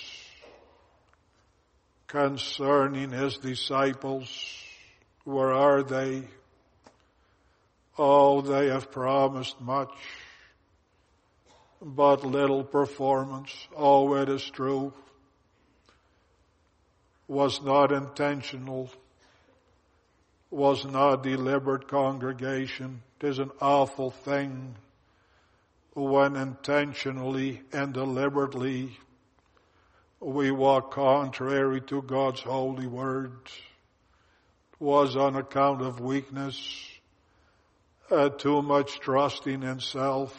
Concerning his disciples, where are they? Oh, they have promised much, but little performance. Oh, it is true. Was not intentional, was not deliberate congregation. It is an awful thing when intentionally and deliberately we walk contrary to God's holy word. It was on account of weakness, uh, too much trusting in self.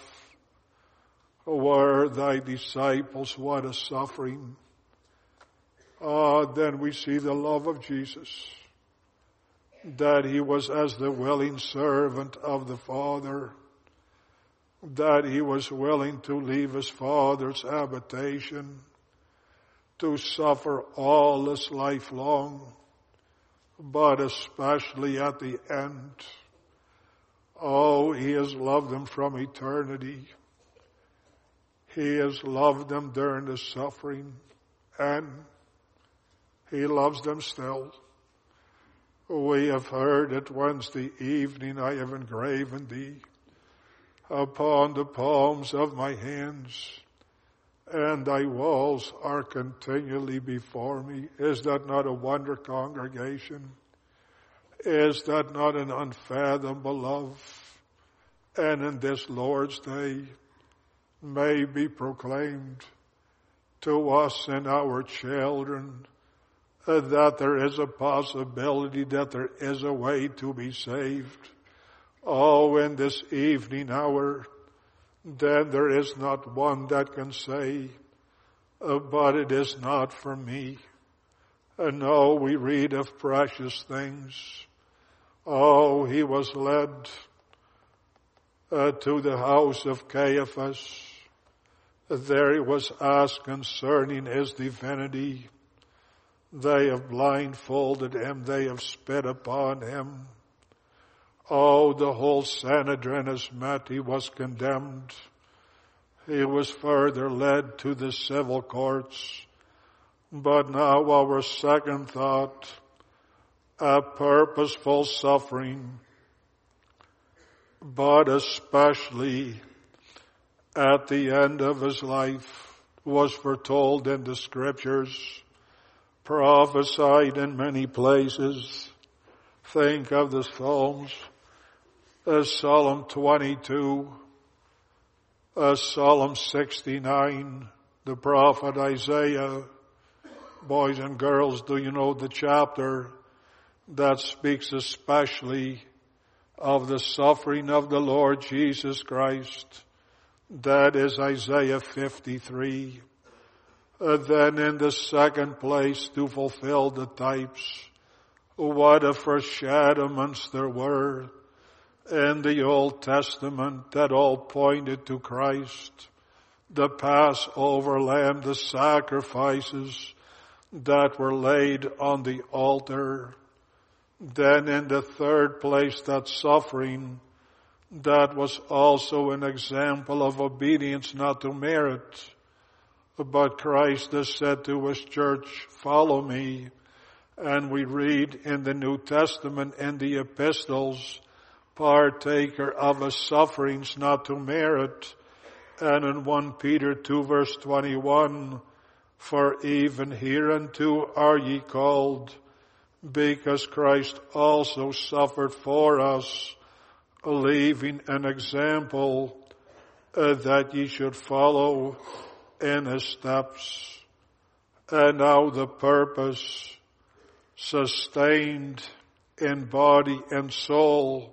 Were thy disciples, what a suffering. Ah, then we see the love of Jesus, that he was as the willing servant of the Father, that he was willing to leave his Father's habitation, to suffer all his life long, but especially at the end. Oh, he has loved them from eternity. He has loved them during the suffering, and he loves them still. We have heard it Wednesday evening, I have engraven thee upon the palms of my hands, and thy walls are continually before me. Is that not a wonder, congregation? Is that not an unfathomable love? And in this Lord's Day, may be proclaimed to us and our children uh, that there is a possibility, that there is a way to be saved. Oh, in this evening hour, then there is not one that can say, uh, but it is not for me. And uh, no, we read of precious things. Oh, he was led uh, to the house of Caiaphas. There he was asked concerning his divinity. They have blindfolded him. They have spit upon him. Oh, the whole Sanhedrin has met. He was condemned. He was further led to the civil courts. But now our second thought, a purposeful suffering, but especially at the end of his life, was foretold in the scriptures, prophesied in many places. Think of the Psalms, as Psalm twenty-two, as Psalm sixty-nine, the prophet Isaiah. Boys and girls, do you know the chapter that speaks especially of the suffering of the Lord Jesus Christ? That is Isaiah fifty-three. Uh, then in the second place, to fulfill the types, what a foreshadowments there were in the Old Testament that all pointed to Christ. The Passover lamb, the sacrifices that were laid on the altar. Then in the third place, that suffering, that was also an example of obedience, not to merit. But Christ has said to his church, follow me. And we read in the New Testament, in the epistles, partaker of his sufferings, not to merit. And in First Peter two verse twenty-one, for even hereunto are ye called, because Christ also suffered for us, leaving an example uh, that ye should follow in his steps. And now the purpose, sustained in body and soul,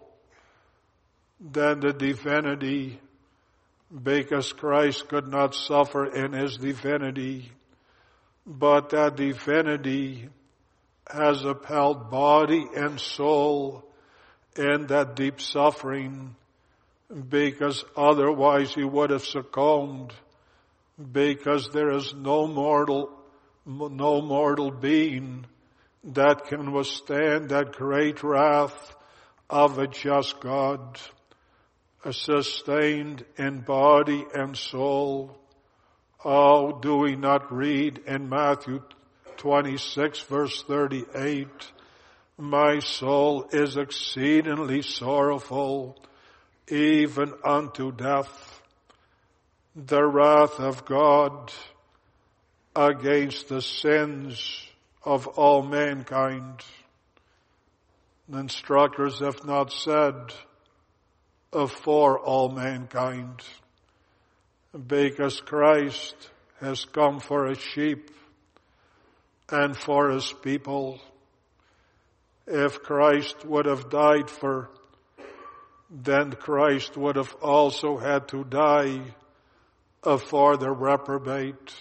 then the divinity, because Christ could not suffer in his divinity, but that divinity has upheld body and soul in that deep suffering, because otherwise he would have succumbed, because there is no mortal, no mortal being that can withstand that great wrath of a just God, sustained in body and soul. Oh, do we not read in Matthew twenty-six verse thirty-eight, my soul is exceedingly sorrowful, even unto death. The wrath of God against the sins of all mankind. The instructors have not said uh, for all mankind, because Christ has come for his sheep and for his people. If Christ would have died for, then Christ would have also had to die uh, for the reprobate,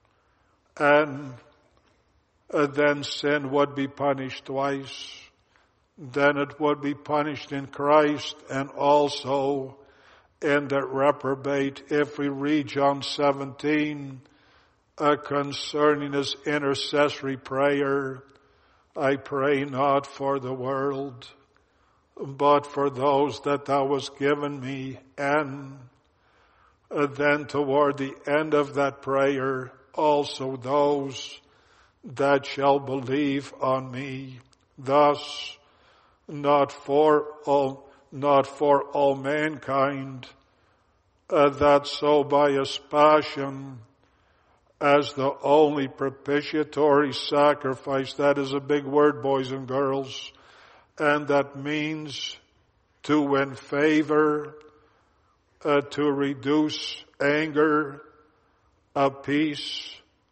and uh, then sin would be punished twice. Then it would be punished in Christ and also in the reprobate. If we read John seventeen uh, concerning his intercessory prayer, I pray not for the world, but for those that thou hast given me. And uh, then toward the end of that prayer, also those that shall believe on me. Thus, not for all, not for all mankind, uh, that so by his passion, as the only propitiatory sacrifice. That is a big word, boys and girls. And that means to win favor, uh, to reduce anger, appease,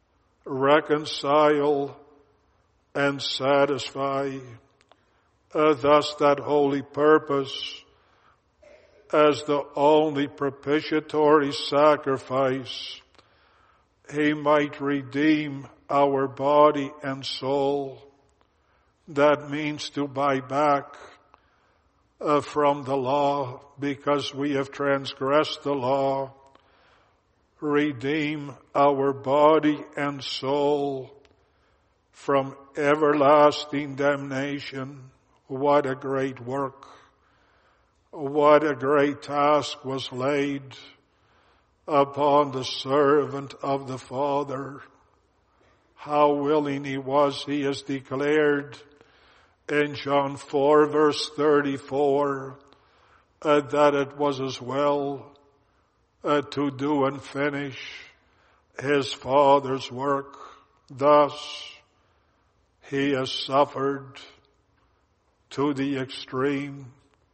reconcile, and satisfy. Uh, thus that holy purpose, as the only propitiatory sacrifice, he might redeem our body and soul. That means to buy back uh, from the law, because we have transgressed the law. Redeem our body and soul from everlasting damnation. What a great work. What a great task was laid upon the servant of the Father. How willing he was, he is declared in John four verse thirty-four, uh, that it was as well uh, to do and finish his Father's work. Thus, he has suffered to the extreme,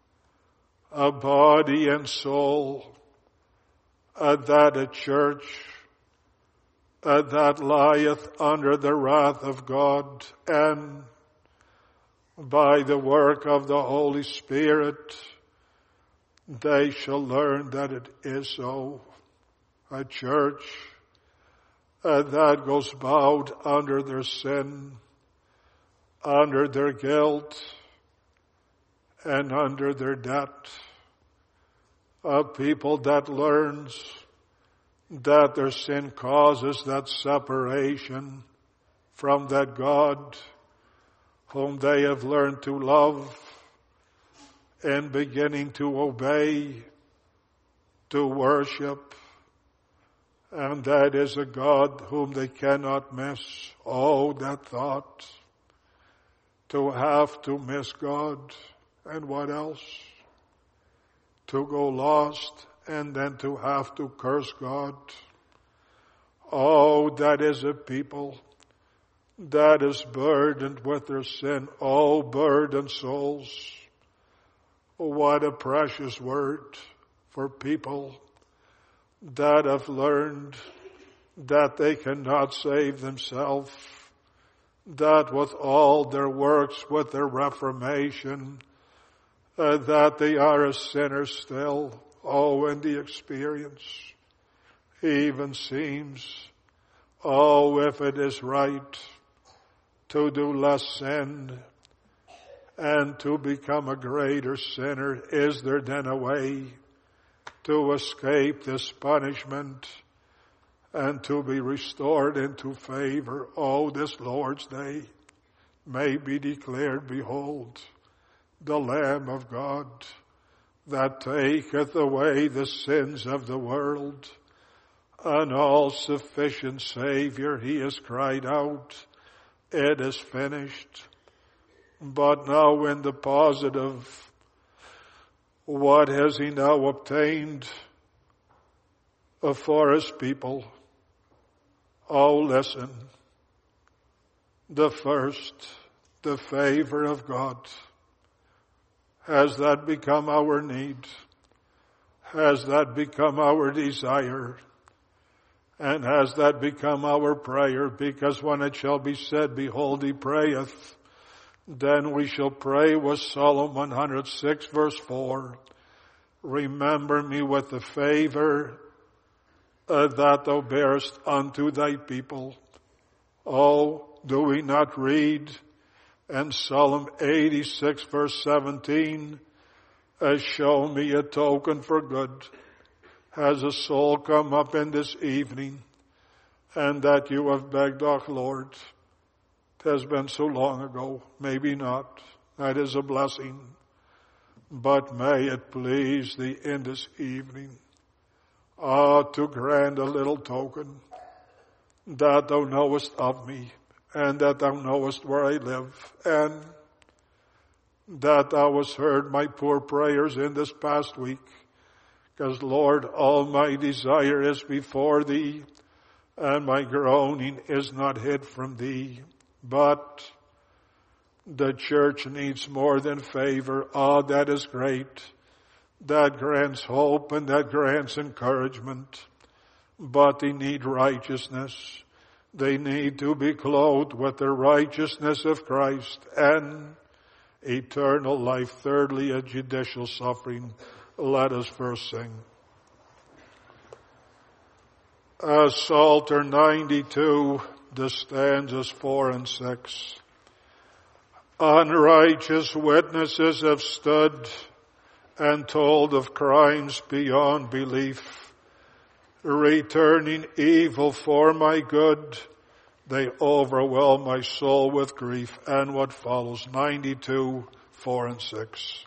a body and soul, uh, that a church uh, that lieth under the wrath of God, and by the work of the Holy Spirit, they shall learn that it is so. A church uh, that goes bowed under their sin, under their guilt, and under their debt. A people that learns that their sin causes that separation from that God whom they have learned to love and beginning to obey, to worship, and that is a God whom they cannot miss. Oh, that thought, to have to miss God, and what else? To go lost and then to have to curse God. Oh, that is a people that is burdened with their sin. Oh, burdened souls. What a precious word for people that have learned that they cannot save themselves, that with all their works, with their reformation, uh, that they are a sinner still. Oh, and the experience even seems, oh, if it is right to do less sin and to become a greater sinner, is there then a way to escape this punishment and to be restored into favor? Oh, this Lord's Day may be declared, behold, the Lamb of God that taketh away the sins of the world. An all-sufficient Savior, he has cried out, it is finished. But now in the positive, what has he now obtained for his people? Oh, listen. The first, the favor of God. Has that become our need? Has that become our desire? And has that become our prayer? Because when it shall be said, behold, he prayeth, then we shall pray with Psalm one hundred six verse four. Remember me with the favor uh, that thou bearest unto thy people. Oh, do we not read in Psalm eighty-six verse seventeen, uh, show me a token for good. Has a soul come up in this evening and that you have begged, oh Lord, it has been so long ago, maybe not. That is a blessing. But may it please thee in this evening, ah, to grant a little token that thou knowest of me, and that thou knowest where I live, and that thou hast heard my poor prayers in this past week. Because, Lord, all my desire is before thee, and my groaning is not hid from thee. But the church needs more than favor. Ah, that is great. That grants hope and that grants encouragement. But they need righteousness. They need to be clothed with the righteousness of Christ and eternal life. Thirdly, a judicial suffering. Let us first sing. Uh, Psalter ninety-two, the stanzas four and six. Unrighteous witnesses have stood and told of crimes beyond belief. Returning evil for my good, they overwhelm my soul with grief. And what follows, ninety-two, four and six.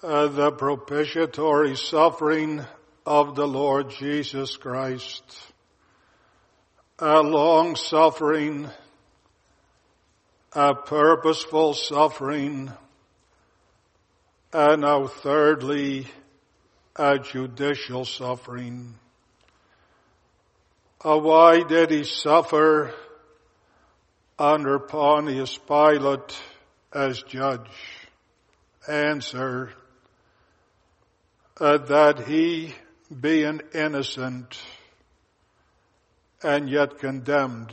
uh, the propitiatory suffering of the Lord Jesus Christ, a long suffering, a purposeful suffering, and now thirdly, a judicial suffering. Uh, why did he suffer under Pontius Pilate as judge? Answer, uh, that he, being innocent and yet condemned,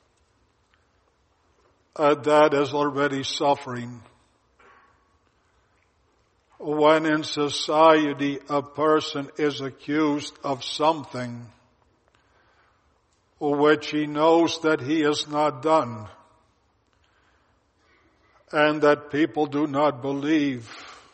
uh, that is already suffering. When in society a person is accused of something which he knows that he has not done, and that people do not believe,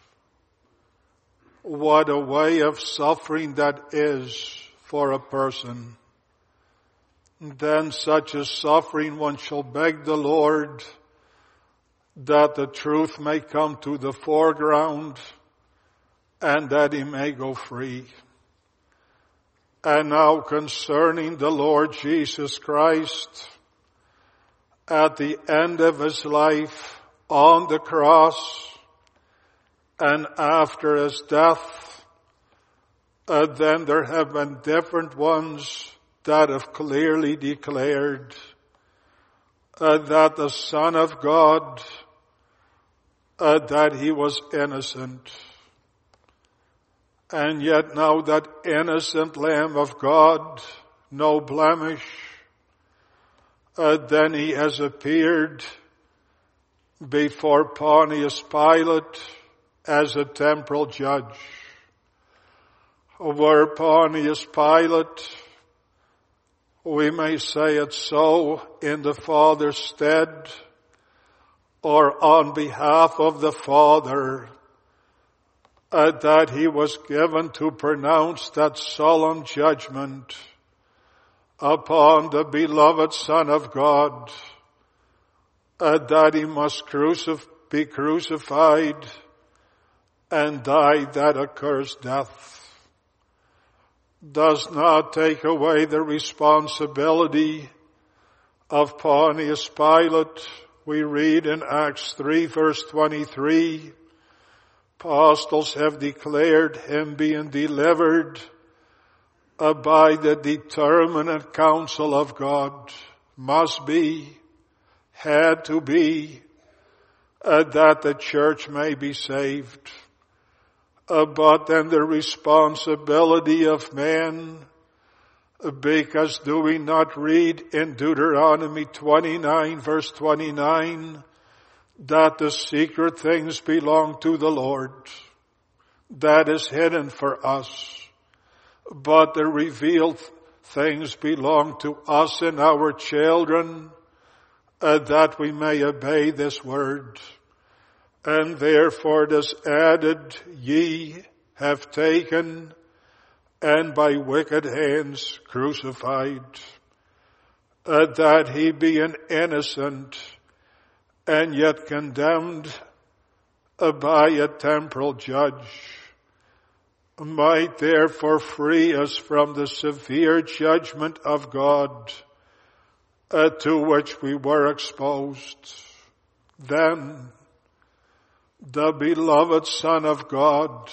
what a way of suffering that is for a person. Then such a suffering one shall beg the Lord that the truth may come to the foreground and that he may go free. And now concerning the Lord Jesus Christ, at the end of his life on the cross and after his death, uh, then there have been different ones that have clearly declared uh, that the Son of God, uh, that he was innocent. And yet now that innocent Lamb of God, no blemish, uh, then he has appeared before Pontius Pilate as a temporal judge. Where Pontius Pilate, we may say it so, in the Father's stead, or on behalf of the Father, uh, that he was given to pronounce that solemn judgment upon the beloved Son of God, uh, that he must crucif- be crucified and die that accursed death, does not take away the responsibility of Pontius Pilate. We read in Acts three verse twenty-three, apostles have declared him being delivered uh, by the determinate counsel of God, must be, had to be, uh, that the church may be saved. Uh, but then the responsibility of man, uh, because do we not read in Deuteronomy twenty-nine verse twenty-nine, that the secret things belong to the Lord, that is hidden for us, but the revealed things belong to us and our children, uh, that we may obey this word. And therefore it is added, ye have taken and by wicked hands crucified, uh, that he being innocent and yet condemned uh, by a temporal judge, might therefore free us from the severe judgment of God uh, to which we were exposed. Then the beloved Son of God,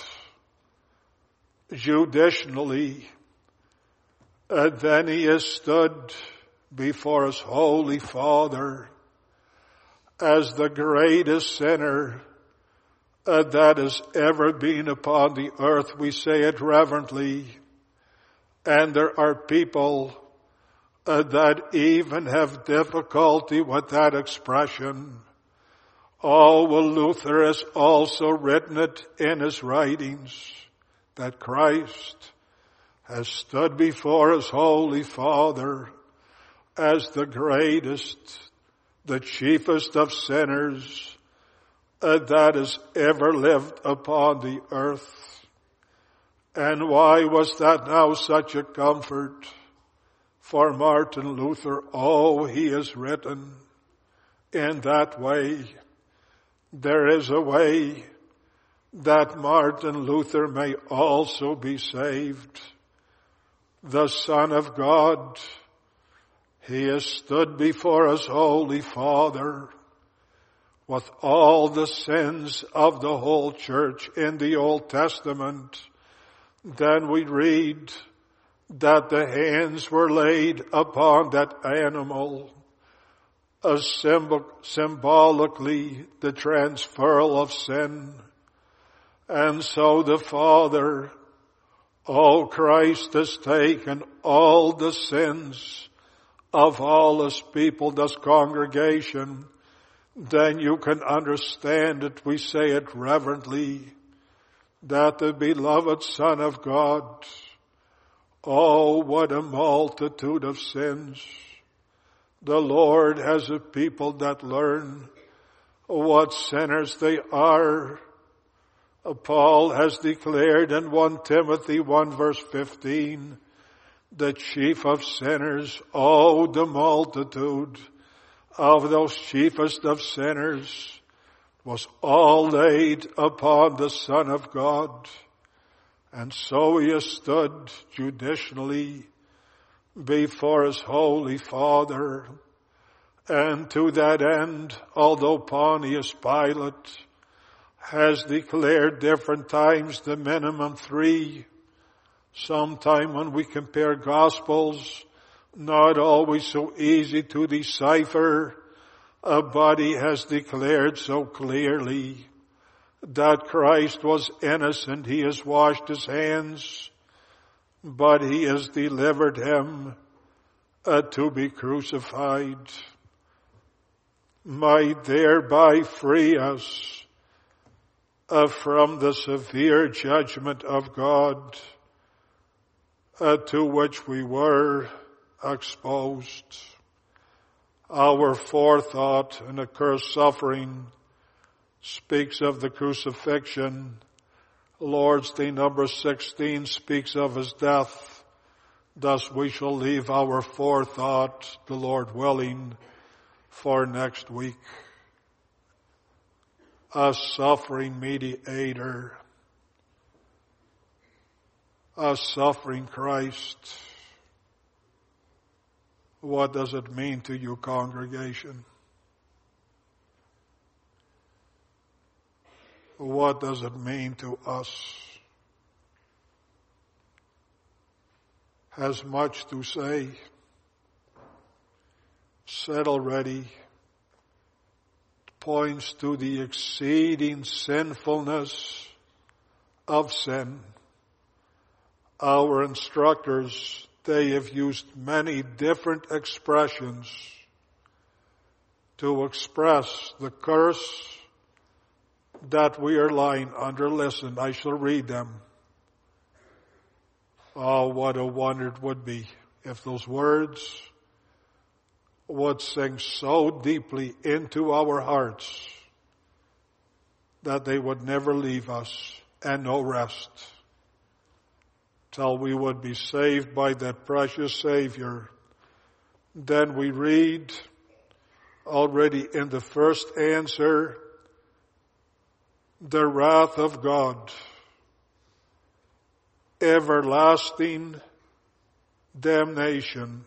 judicially, uh, then he has stood before his Holy Father as the greatest sinner uh, that has ever been upon the earth. We say it reverently. And there are people uh, that even have difficulty with that expression. Oh, well, Luther has also written it in his writings that Christ has stood before his Holy Father as the greatest, the chiefest of sinners uh, that has ever lived upon the earth. And why was that now such a comfort for Martin Luther? Oh, he has written in that way. There is a way that Martin Luther may also be saved. The Son of God, he has stood before us, Holy Father, with all the sins of the whole church in the Old Testament. Then we read that the hands were laid upon that animal, as symbol, symbolically the transferal of sin. And so the Father, oh, Christ has taken all the sins of all His people, this congregation. Then you can understand it, we say it reverently, that the beloved Son of God, oh, what a multitude of sins. The Lord has a people that learn what sinners they are. Paul has declared in First Timothy one verse fifteen, the chief of sinners, oh, the multitude of those chiefest of sinners was all laid upon the Son of God. And so he has stood judicially before his Holy Father. And to that end, although Pontius Pilate has declared different times the minimum three, sometime when we compare Gospels, not always so easy to decipher, uh, but he has declared so clearly that Christ was innocent. He has washed his hands, but he has delivered him uh, to be crucified. Might thereby free us uh, from the severe judgment of God uh, to which we were exposed. Our forethought and accursed suffering speaks of the crucifixion. Lord's Day number sixteen speaks of his death. Thus we shall leave our forethought, the Lord willing, for next week. A suffering mediator, a suffering Christ. What does it mean to you, congregation? What does it mean to us? Has much to say. Said already. Points to the exceeding sinfulness of sin. Our instructors, they have used many different expressions to express the curse that we are lying under. Listen, I shall read them. Oh, what a wonder it would be if those words would sink so deeply into our hearts that they would never leave us, and no rest till we would be saved by that precious Savior. Then we read already in the first answer, the wrath of God, everlasting damnation,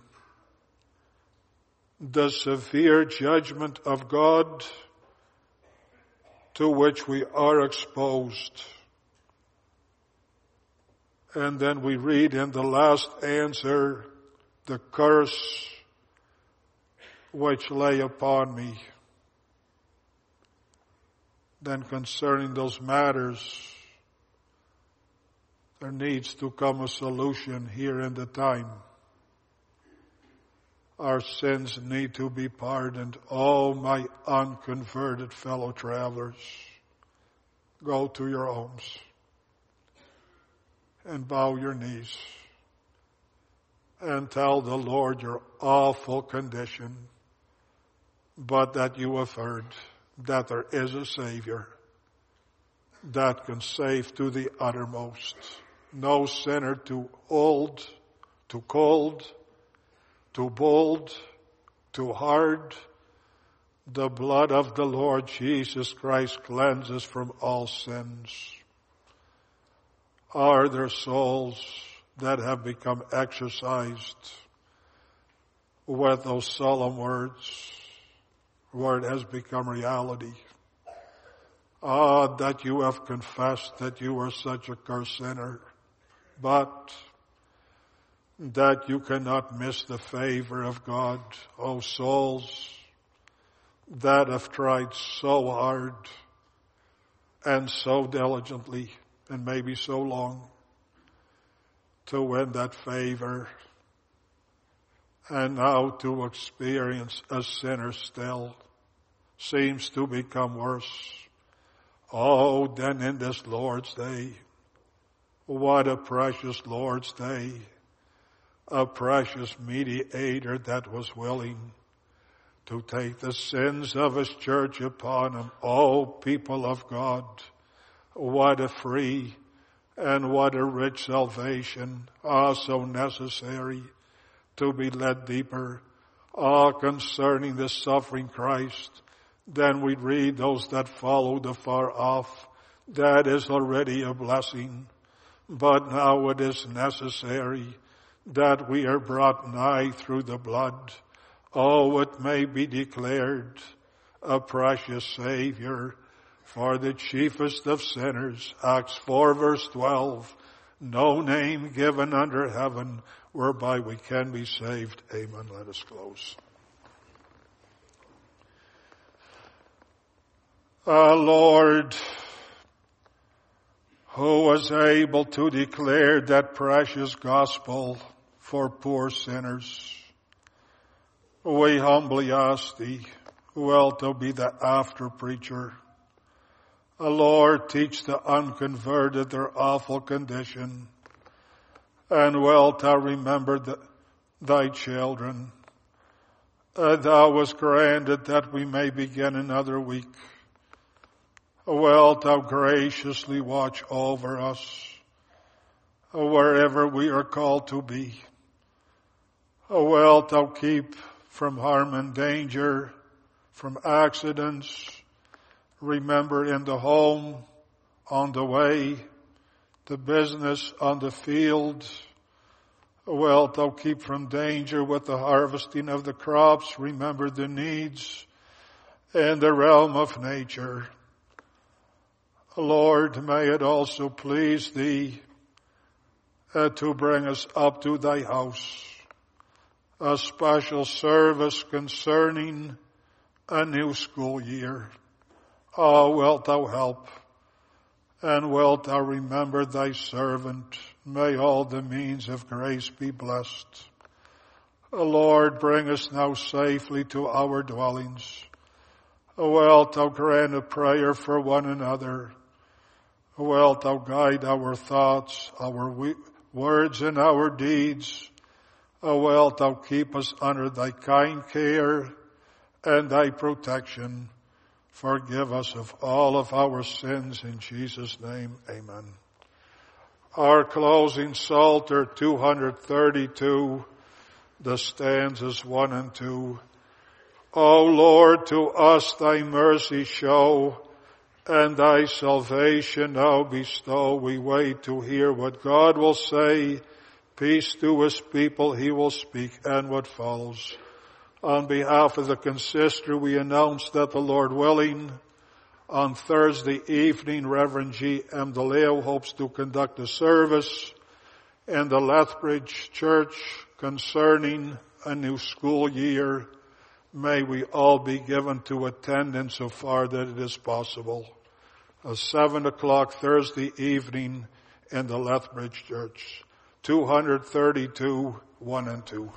the severe judgment of God to which we are exposed. And then we read in the last answer, the curse which lay upon me. Then concerning those matters, there needs to come a solution here in the time. Our sins need to be pardoned. Oh, my unconverted fellow travelers, go to your homes and bow your knees and tell the Lord your awful condition, but that you have heard that there is a Savior that can save to the uttermost. No sinner too old, too cold, too bold, too hard, The blood of the Lord Jesus Christ cleanses from all sins. Are there souls that have become exercised with those solemn words, where it has become reality? Ah, that you have confessed that you are such a cursed sinner, but that you cannot miss the favor of God. Oh, souls that have tried so hard and so diligently and maybe so long to win that favor, and now to experience a sinner still seems to become worse. Oh, then in this Lord's Day, what a precious Lord's Day, a precious mediator that was willing to take the sins of his church upon him. Oh, people of God, what a free and what a rich salvation. Ah, so necessary to be led deeper. Ah, concerning the suffering Christ. Then we read those that followed afar off. That is already a blessing. But now it is necessary that we are brought nigh through the blood. Oh, it may be declared a precious Savior for the chiefest of sinners. Acts four verse twelve. No name given under heaven whereby we can be saved. Amen. Let us close. Our Lord, who was able to declare that precious gospel for poor sinners, we humbly ask thee, wilt thou be the after preacher? O Lord, teach the unconverted their awful condition, and wilt thou remember the, thy children? Uh, thou wast granted that we may begin another week. Wilt thou graciously watch over us wherever we are called to be? Wilt thou keep from harm and danger, from accidents? Remember, in the home, on the way, the business, on the field. Wilt thou keep from danger with the harvesting of the crops? Remember the needs in the realm of nature. Lord, may it also please thee uh, to bring us up to thy house, a special service concerning a new school year. Oh, wilt thou help, and wilt thou remember thy servant? May all the means of grace be blessed. O Lord, bring us now safely to our dwellings. Wilt thou grant a prayer for one another? Wilt thou guide our thoughts, our we- words, and our deeds? O wilt thou keep us under thy kind care and thy protection? Forgive us of all of our sins in Jesus' name. Amen. Our closing Psalter two thirty-two, the stanzas one and two. O Lord, to us thy mercy show, and thy salvation now bestow. We wait to hear what God will say. Peace to his people, he will speak. And what follows? On behalf of the consistory, we announce that the Lord willing, on Thursday evening, Reverend G. M. DeLeo hopes to conduct a service in the Lethbridge Church concerning a new school year. May we all be given to attend insofar that it is possible. A seven o'clock Thursday evening in the Lethbridge Church. two thirty-two, one and two.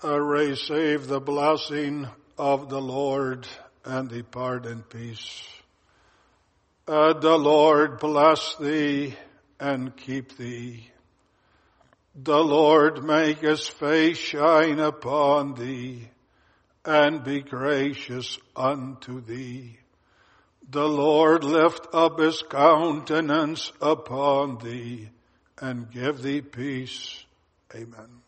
uh, receive the blessing of the Lord and depart in peace. Uh, the Lord bless thee and keep thee. The Lord make his face shine upon thee and be gracious unto thee. The Lord lift up his countenance upon thee and give thee peace. Amen.